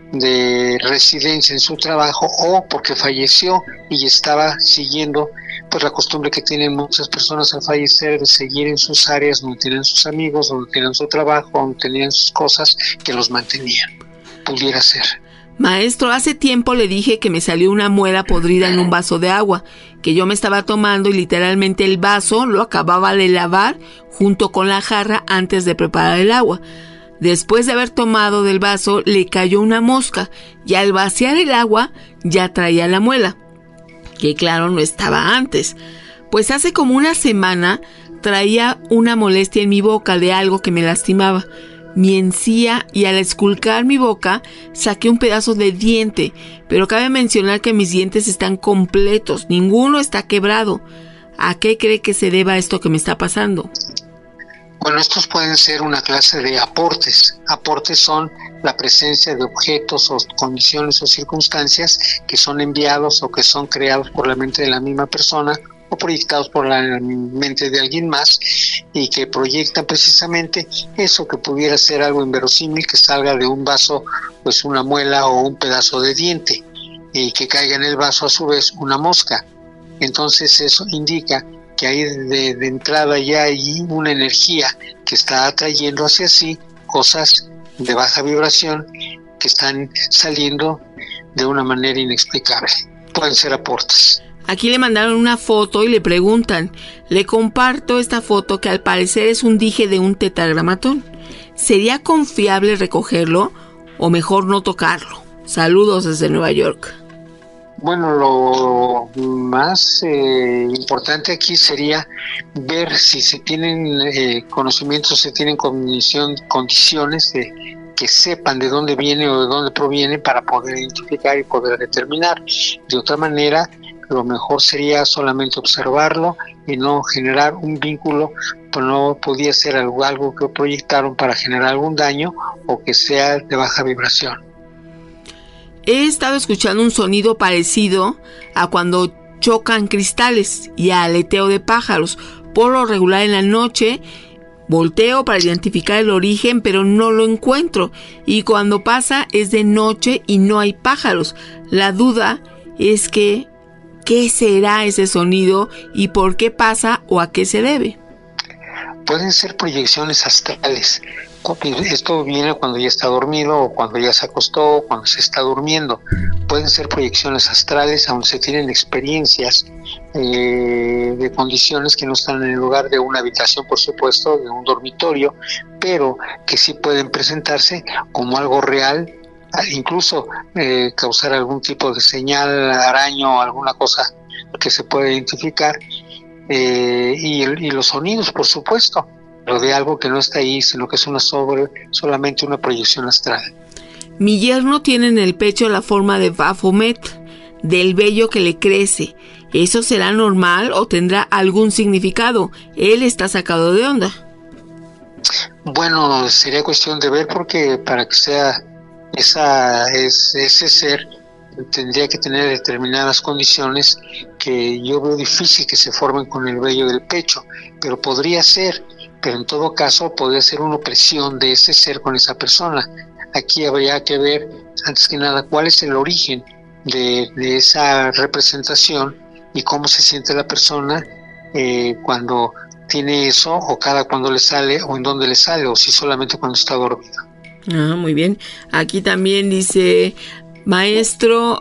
de residencia en su trabajo o porque falleció y estaba siguiendo pues la costumbre que tienen muchas personas al fallecer de seguir en sus áreas donde tienen sus amigos, donde tienen su trabajo, donde tenían sus cosas que los mantenían. Pudiera ser. Maestro, hace tiempo le dije que me salió una muela podrida en un vaso de agua que yo me estaba tomando, y literalmente el vaso lo acababa de lavar junto con la jarra antes de preparar el agua. Después de haber tomado del vaso le cayó una mosca y al vaciar el agua ya traía la muela, que claro no estaba antes. Pues hace como una semana traía una molestia en mi boca de algo que me lastimaba mi encía, y al esculcar mi boca saqué un pedazo de diente, pero cabe mencionar que mis dientes están completos, ninguno está quebrado. ¿A qué cree que se deba esto que me está pasando? Bueno, estos pueden ser una clase de aportes. Aportes son la presencia de objetos o condiciones o circunstancias que son enviados o que son creados por la mente de la misma persona o proyectados por la mente de alguien más, y que proyectan precisamente eso que pudiera ser algo inverosímil, que salga de un vaso pues una muela o un pedazo de diente, y que caiga en el vaso a su vez una mosca. Entonces eso indica que ahí de entrada ya hay una energía que está atrayendo hacia sí cosas de baja vibración que están saliendo de una manera inexplicable. Pueden ser aportes. Aquí le mandaron una foto y le preguntan, le comparto esta foto que al parecer es un dije de un tetragramatón. ¿Sería confiable recogerlo o mejor no tocarlo? Saludos desde Nueva York. Bueno, lo más importante aquí sería ver si se tienen conocimientos, se tienen condiciones de que sepan de dónde viene o de dónde proviene para poder identificar y poder determinar. De otra manera, lo mejor sería solamente observarlo y no generar un vínculo, pues no podía ser algo que proyectaron para generar algún daño o que sea de baja vibración. He estado escuchando un sonido parecido a cuando chocan cristales y a aleteo de pájaros. Por lo regular en la noche volteo para identificar el origen, pero no lo encuentro. Y cuando pasa es de noche y no hay pájaros. La duda es que, ¿qué será ese sonido y por qué pasa o a qué se debe? Pueden ser proyecciones astrales. Esto viene cuando ya está dormido o cuando ya se acostó o cuando se está durmiendo. Pueden ser proyecciones astrales aunque se tienen experiencias de condiciones que no están en el lugar de una habitación, por supuesto, de un dormitorio, pero que sí pueden presentarse como algo real, incluso causar algún tipo de señal, araño o alguna cosa que se puede identificar, y los sonidos, por supuesto, pero de algo que no está ahí, sino que es solamente una proyección astral. Mi yerno tiene en el pecho la forma de Baphomet, del vello que le crece. ¿Eso será normal o tendrá algún significado? Él está sacado de onda. Bueno, sería cuestión de ver, porque para que sea ese ser tendría que tener determinadas condiciones que yo veo difícil que se formen con el vello del pecho, pero podría ser. Pero en todo caso podría ser una opresión de ese ser con esa persona. Aquí habría que ver, antes que nada, cuál es el origen de esa representación y cómo se siente la persona cuando tiene eso, o cada cuando le sale, o en dónde le sale, o si solamente cuando está dormido. Ah, muy bien. Aquí también dice, maestro,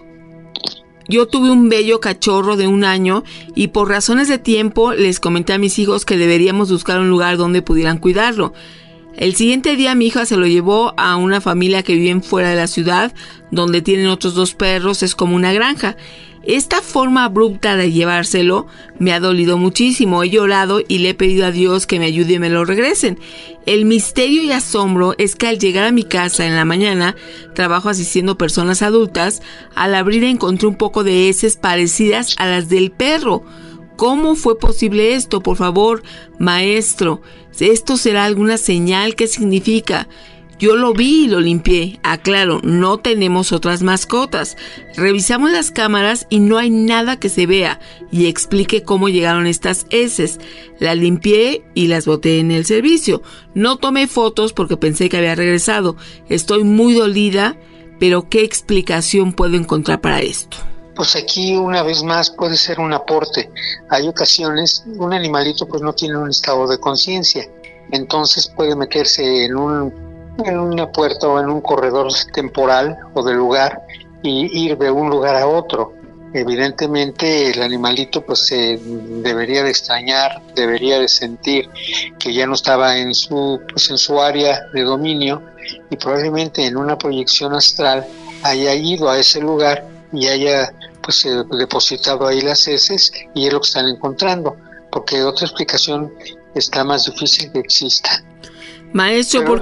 yo tuve un bello cachorro de 1 año y por razones de tiempo les comenté a mis hijos que deberíamos buscar un lugar donde pudieran cuidarlo. El siguiente día mi hija se lo llevó a una familia que vive fuera de la ciudad, donde tienen otros 2 perros, es como una granja. Esta forma abrupta de llevárselo me ha dolido muchísimo. He llorado y le he pedido a Dios que me ayude y me lo regresen. El misterio y asombro es que al llegar a mi casa en la mañana, trabajo asistiendo personas adultas, al abrir encontré un poco de heces parecidas a las del perro. ¿Cómo fue posible esto? Por favor, maestro, ¿esto será alguna señal? ¿Qué significa? Yo lo vi y lo limpié. Aclaro, no tenemos otras mascotas. Revisamos las cámaras y no hay nada que se vea y explique cómo llegaron estas heces. Las limpié y las boté en el servicio. No tomé fotos porque pensé que había regresado. Estoy muy dolida, pero ¿qué explicación puedo encontrar para esto? Pues aquí una vez más puede ser un aporte. Hay ocasiones, un animalito pues no tiene un estado de conciencia, entonces puede meterse en una puerta o en un corredor temporal o de lugar y ir de un lugar a otro. Evidentemente el animalito pues se debería de extrañar, debería de sentir que ya no estaba en su área de dominio, y probablemente en una proyección astral haya ido a ese lugar y haya pues depositado ahí las heces, y es lo que están encontrando, porque otra explicación está más difícil que exista. Maestro,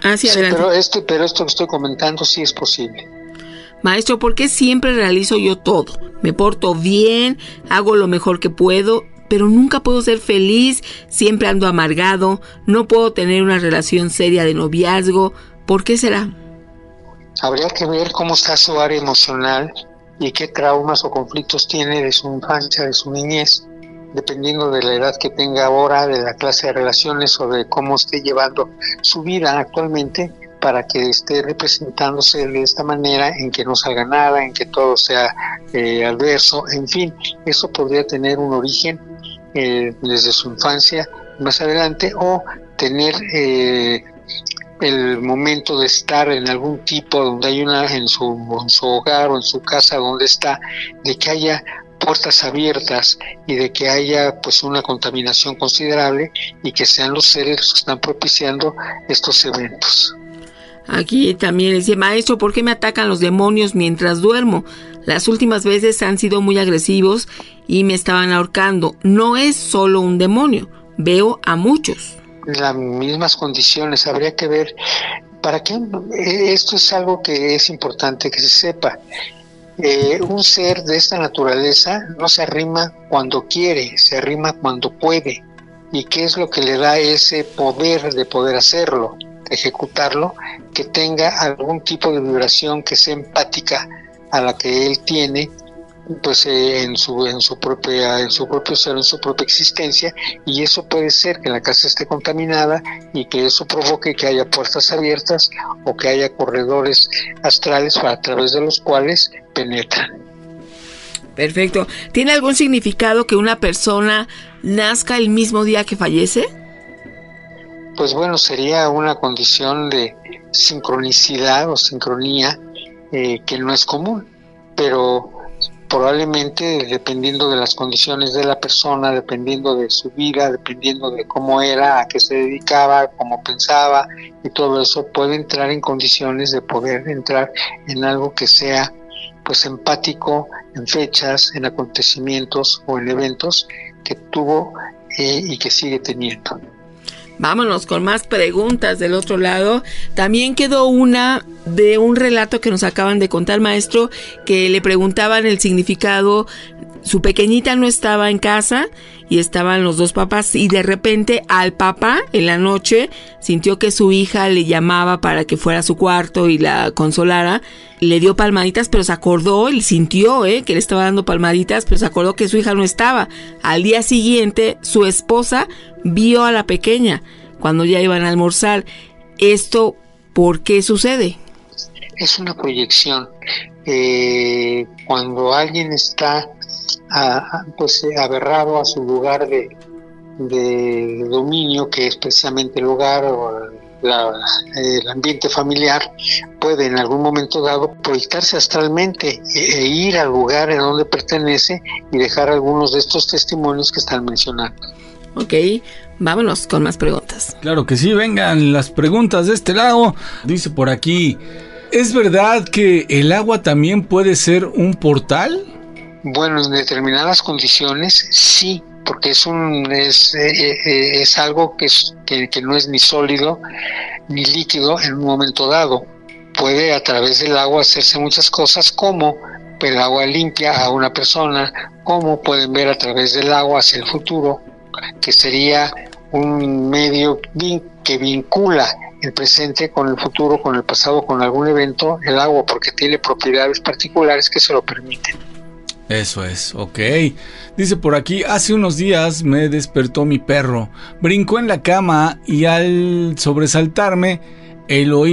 pero esto que estoy comentando sí es posible. Maestro, ¿por qué siempre realizo yo todo? Me porto bien, hago lo mejor que puedo, pero nunca puedo ser feliz, siempre ando amargado, no puedo tener una relación seria de noviazgo. ¿Por qué será? Habría que ver cómo está su área emocional y qué traumas o conflictos tiene de su infancia, de su niñez, dependiendo de la edad que tenga ahora, de la clase de relaciones o de cómo esté llevando su vida actualmente, para que esté representándose de esta manera, en que no salga nada, en que todo sea adverso. En fin, eso podría tener un origen desde su infancia más adelante, o tener el momento de estar en algún tipo donde hay en su hogar o en su casa donde está, de que haya puertas abiertas y de que haya pues una contaminación considerable, y que sean los seres los que están propiciando estos eventos. Aquí también dice, maestro, ¿por qué me atacan los demonios mientras duermo? Las últimas veces han sido muy agresivos y me estaban ahorcando. No es solo un demonio, veo a muchos. Las mismas condiciones, habría que ver. ¿Para qué? Esto es algo que es importante que se sepa. Un ser de esta naturaleza no se arrima cuando quiere, se arrima cuando puede. ¿Y qué es lo que le da ese poder de poder hacerlo, de ejecutarlo? Que tenga algún tipo de vibración que sea empática a la que él tiene, pues en su propio ser, en su propia existencia, y eso puede ser que la casa esté contaminada y que eso provoque que haya puertas abiertas o que haya corredores astrales a través de los cuales penetran. Perfecto. ¿Tiene algún significado que una persona nazca el mismo día que fallece? Pues bueno, sería una condición de sincronicidad o sincronía que no es común, pero probablemente dependiendo de las condiciones de la persona, dependiendo de su vida, dependiendo de cómo era, a qué se dedicaba, cómo pensaba y todo eso, puede entrar en condiciones de poder entrar en algo que sea pues empático en fechas, en acontecimientos o en eventos que tuvo y que sigue teniendo. Vámonos con más preguntas del otro lado. También quedó una de un relato que nos acaban de contar, maestro, que le preguntaban el significado. Su pequeñita no estaba en casa y estaban los dos papás, y de repente al papá en la noche sintió que su hija le llamaba para que fuera a su cuarto y la consolara. Le dio palmaditas, pero se acordó, él sintió que le estaba dando palmaditas, pero se acordó que su hija no estaba. Al día siguiente su esposa vio a la pequeña cuando ya iban a almorzar. ¿Esto por qué sucede? Es una proyección. Cuando alguien está pues aberrado a su lugar de dominio, que es precisamente el hogar o el ambiente familiar, puede en algún momento dado proyectarse astralmente e ir al lugar en donde pertenece y dejar algunos de estos testimonios que están mencionando. Ok, vámonos con más preguntas. Claro que sí, vengan las preguntas de este lado. Dice por aquí, ¿es verdad que el agua también puede ser un portal? Bueno, en determinadas condiciones sí, porque es algo que no es ni sólido ni líquido en un momento dado. Puede a través del agua hacerse muchas cosas, como el agua limpia a una persona, como pueden ver a través del agua hacia el futuro, que sería un medio que vincula el presente con el futuro, con el pasado, con algún evento, el agua, porque tiene propiedades particulares que se lo permiten. Eso es, ok. Dice por aquí, hace unos días me despertó mi perro, brincó en la cama y al sobresaltarme, en el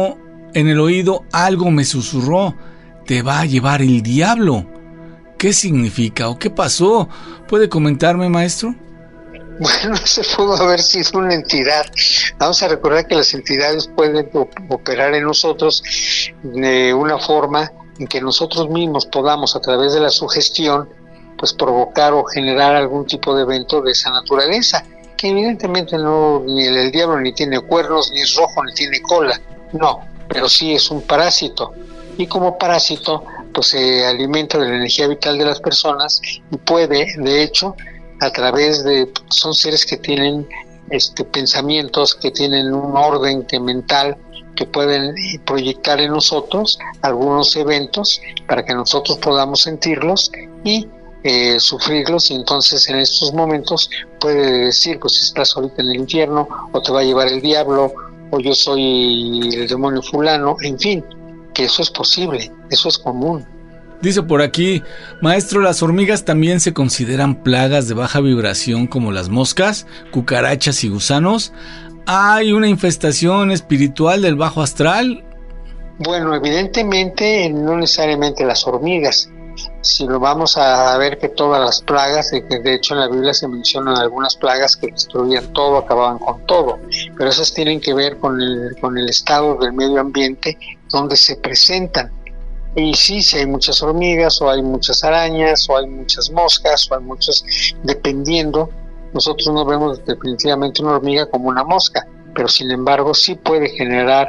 oído algo me susurró, te va a llevar el diablo. ¿Qué significa o qué pasó? ¿Puede comentarme, maestro? Bueno, se pudo haber sido una entidad. Vamos a recordar que las entidades pueden operar en nosotros de una forma en que nosotros mismos podamos, a través de la sugestión, pues provocar o generar algún tipo de evento de esa naturaleza, que evidentemente no, ni el diablo ni tiene cuernos, ni es rojo, ni tiene cola, no, pero sí es un parásito, y como parásito pues se alimenta de la energía vital de las personas y puede, de hecho, a través de, son seres que tienen pensamientos, que tienen un orden mental, que pueden proyectar en nosotros algunos eventos para que nosotros podamos sentirlos y sufrirlos, y entonces en estos momentos puede decir, pues estás ahorita en el infierno, o te va a llevar el diablo, o yo soy el demonio fulano, en fin, que eso es posible, eso es común. Dice por aquí, maestro, ¿las hormigas también se consideran plagas de baja vibración como las moscas, cucarachas y gusanos? ¿Hay una infestación espiritual del bajo astral? Bueno, evidentemente no necesariamente las hormigas, sino vamos a ver que todas las plagas, de hecho en la Biblia se mencionan algunas plagas que destruían todo, acababan con todo, pero esas tienen que ver con el estado del medio ambiente donde se presentan. Y sí, si hay muchas hormigas, o hay muchas arañas, o hay muchas moscas, o hay muchas, dependiendo. Nosotros no vemos definitivamente una hormiga como una mosca, pero sin embargo sí puede generar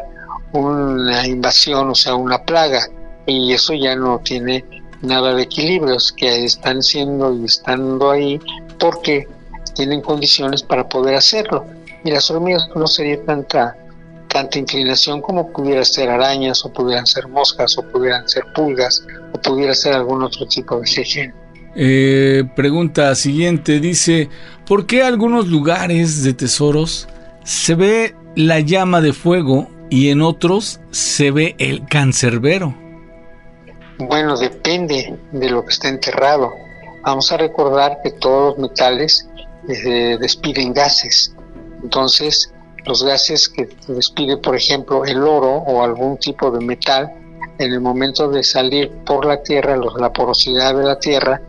una invasión, o sea, una plaga, y eso ya no tiene nada de equilibrios, que están siendo y estando ahí porque tienen condiciones para poder hacerlo. Y las hormigas no sería tanta inclinación como pudiera ser arañas, o pudieran ser moscas, o pudieran ser pulgas, o pudiera ser algún otro tipo de jeje. Pregunta siguiente, dice: ¿por qué algunos lugares de tesoros se ve la llama de fuego y en otros se ve el cancerbero? Bueno, depende de lo que está enterrado. Vamos a recordar que todos los metales despiden gases. Entonces, los gases que despide, por ejemplo, el oro o algún tipo de metal, en el momento de salir por la Tierra, la porosidad de la Tierra,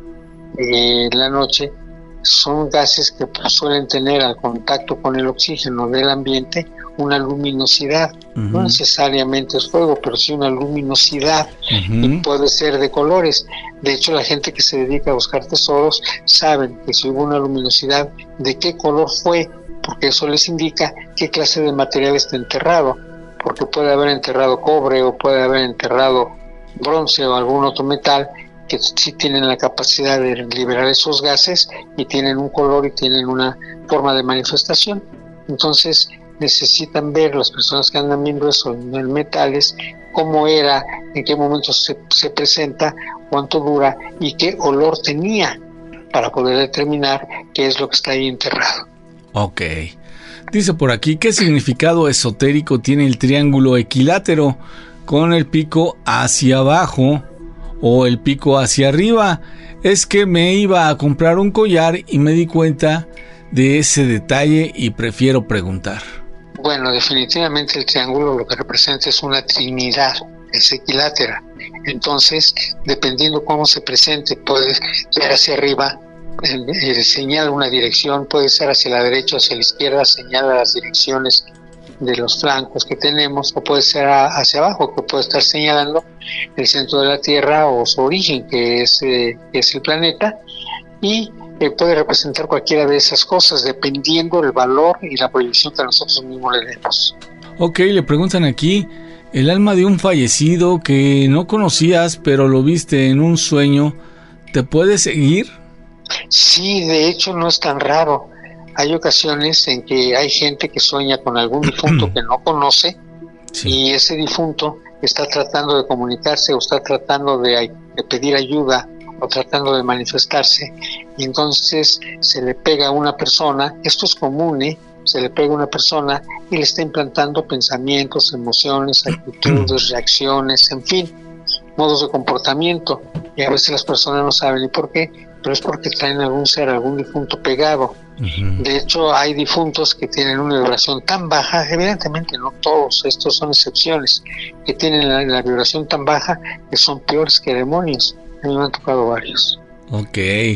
en la noche, son gases que suelen tener al contacto con el oxígeno del ambiente una luminosidad. No necesariamente es fuego, pero sí una luminosidad, y puede ser de colores. De hecho, la gente que se dedica a buscar tesoros saben que si hubo una luminosidad, de qué color fue, porque eso les indica qué clase de material está enterrado, porque puede haber enterrado cobre, o puede haber enterrado bronce o algún otro metal que sí tienen la capacidad de liberar esos gases y tienen un color y tienen una forma de manifestación. Entonces necesitan ver las personas que andan viendo eso en metales, cómo era, en qué momento se presenta, cuánto dura y qué olor tenía, para poder determinar qué es lo que está ahí enterrado. Ok. Dice por aquí: ¿qué significado esotérico tiene el triángulo equilátero con el pico hacia abajo o el pico hacia arriba? Es que me iba a comprar un collar y me di cuenta de ese detalle y prefiero preguntar. Bueno, definitivamente el triángulo lo que representa es una trinidad, es equilátera. Entonces, dependiendo cómo se presente, puede ser hacia arriba, señala una dirección, puede ser hacia la derecha o hacia la izquierda, señala las direcciones de los flancos que tenemos, o puede ser hacia abajo, que puede estar señalando el centro de la Tierra o su origen, que es el planeta, y puede representar cualquiera de esas cosas, dependiendo del valor y la proyección que nosotros mismos le demos. Ok, le preguntan aquí: el alma de un fallecido que no conocías, pero lo viste en un sueño, ¿te puede seguir? Sí, de hecho no es tan raro. Hay ocasiones en que hay gente que sueña con algún difunto que no conoce, y ese difunto está tratando de comunicarse, o está tratando de pedir ayuda, o tratando de manifestarse, y entonces se le pega a una persona. Esto es común, se le pega a una persona y le está implantando pensamientos, emociones, actitudes, reacciones, en fin, modos de comportamiento, y a veces las personas no saben ni por qué, pero es porque traen algún ser, algún difunto pegado. De hecho, hay difuntos que tienen una vibración tan baja, evidentemente no todos, estos son excepciones, que tienen la vibración tan baja que son peores que demonios. A mí me han tocado varios. Ok.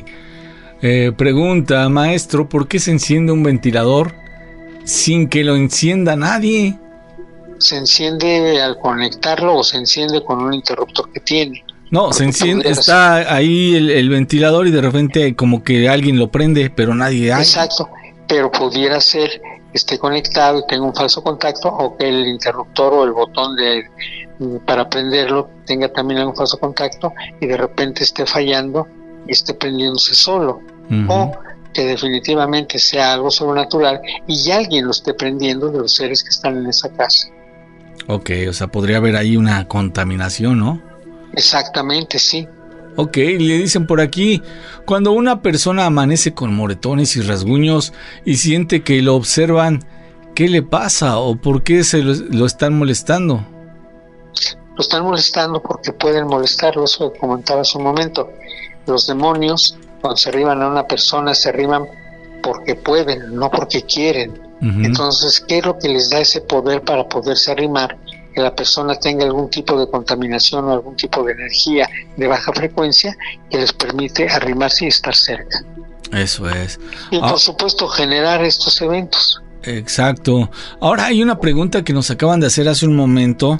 Pregunta: maestro, ¿por qué se enciende un ventilador sin que lo encienda nadie? Se enciende al conectarlo, o se enciende con un interruptor que tiene. No, se enciende, está ahí el ventilador y de repente como que alguien lo prende, pero nadie hay. Exacto, pero pudiera ser que esté conectado y tenga un falso contacto, o que el interruptor o el botón para prenderlo tenga también algún falso contacto y de repente esté fallando y esté prendiéndose solo. O que definitivamente sea algo sobrenatural y alguien lo esté prendiendo de los seres que están en esa casa. Ok, o sea, podría haber ahí una contaminación, ¿no? Exactamente, sí. Ok, le dicen por aquí: cuando una persona amanece con moretones y rasguños y siente que lo observan, ¿qué le pasa o por qué lo están molestando? Lo están molestando porque pueden molestarlo, eso que comentaba hace un momento. Los demonios, cuando se arriban a una persona, se arriban porque pueden, no porque quieren. Entonces, ¿qué es lo que les da ese poder para poderse arrimar? Que la persona tenga algún tipo de contaminación o algún tipo de energía de baja frecuencia que les permite arrimarse y estar cerca. Eso es. Y por supuesto generar estos eventos. Exacto. Ahora hay una pregunta que nos acaban de hacer hace un momento.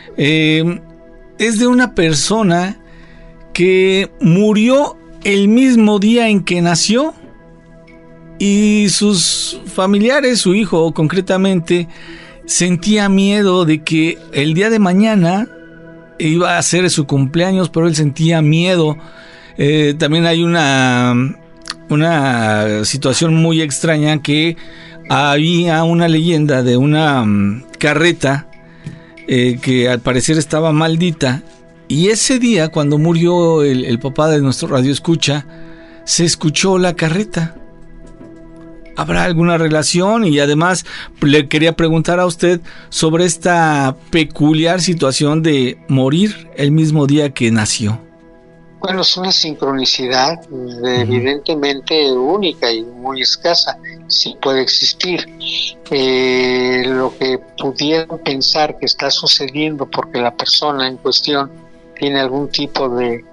Es de una persona que murió el mismo día en que nació, y sus familiares, su hijo concretamente, sentía miedo de que el día de mañana iba a ser su cumpleaños, pero él sentía miedo. También hay una situación muy extraña, que había una leyenda de una carreta que al parecer estaba maldita, y ese día, cuando murió el papá de nuestro radioescucha, se escuchó la carreta. ¿Habrá alguna relación? Y además le quería preguntar a usted sobre esta peculiar situación de morir el mismo día que nació. Bueno, es una sincronicidad evidentemente única y muy escasa, sí puede existir. Lo que pudieran pensar que está sucediendo porque la persona en cuestión tiene algún tipo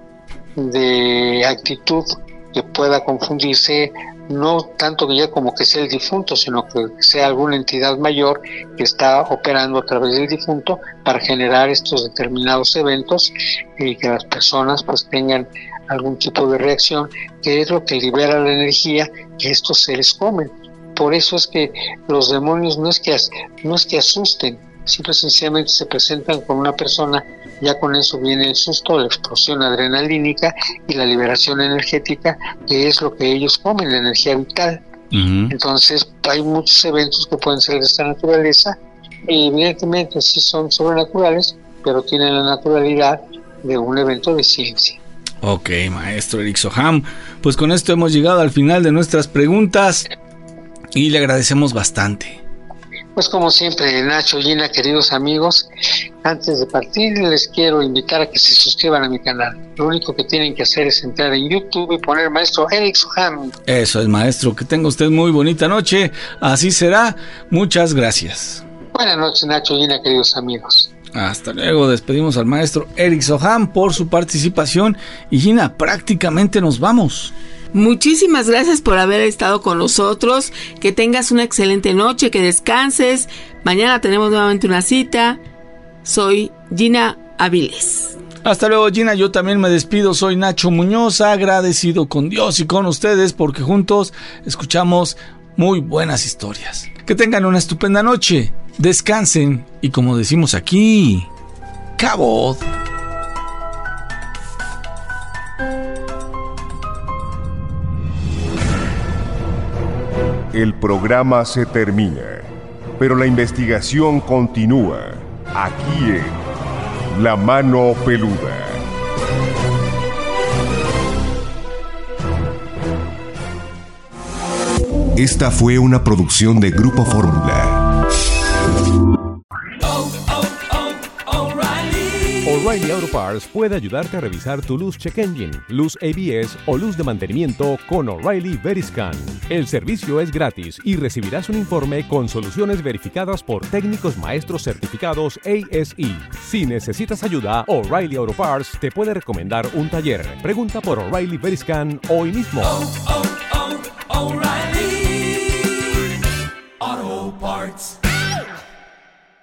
de actitud que pueda confundirse, no tanto que ya como que sea el difunto, sino que sea alguna entidad mayor que está operando a través del difunto para generar estos determinados eventos y que las personas pues tengan algún tipo de reacción, que es lo que libera la energía que estos seres comen. Por eso es que los demonios no es que asusten, simple y sencillamente se presentan con una persona, ya con eso viene el susto, la explosión adrenalínica y la liberación energética, que es lo que ellos comen, la energía vital. Entonces hay muchos eventos que pueden ser de esta naturaleza, y evidentemente sí son sobrenaturales, pero tienen la naturalidad de un evento de ciencia. Ok, maestro Eric Soham, pues con esto hemos llegado al final de nuestras preguntas y le agradecemos bastante. Pues como siempre, Nacho, Gina, queridos amigos, antes de partir les quiero invitar a que se suscriban a mi canal. Lo único que tienen que hacer es entrar en YouTube y poner maestro Eric Soham. Eso es, maestro, que tenga usted muy bonita noche, así será, muchas gracias. Buenas noches, Nacho, Gina, queridos amigos. Hasta luego, despedimos al maestro Eric Soham por su participación, y Gina, prácticamente nos vamos. Muchísimas gracias por haber estado con nosotros, que tengas una excelente noche, que descanses, mañana tenemos nuevamente una cita. Soy Gina Aviles. Hasta luego, Gina, yo también me despido, soy Nacho Muñoz, agradecido con Dios y con ustedes porque juntos escuchamos muy buenas historias. Que tengan una estupenda noche, descansen y, como decimos aquí, cabot. El programa se termina, pero la investigación continúa aquí en La Mano Peluda. Esta fue una producción de Grupo Fórmula. O'Reilly Auto Parts puede ayudarte a revisar tu luz check engine, luz ABS o luz de mantenimiento con O'Reilly Veriscan. El servicio es gratis y recibirás un informe con soluciones verificadas por técnicos maestros certificados ASE. Si necesitas ayuda, O'Reilly Auto Parts te puede recomendar un taller. Pregunta por O'Reilly Veriscan hoy mismo. O'Reilly Auto Parts.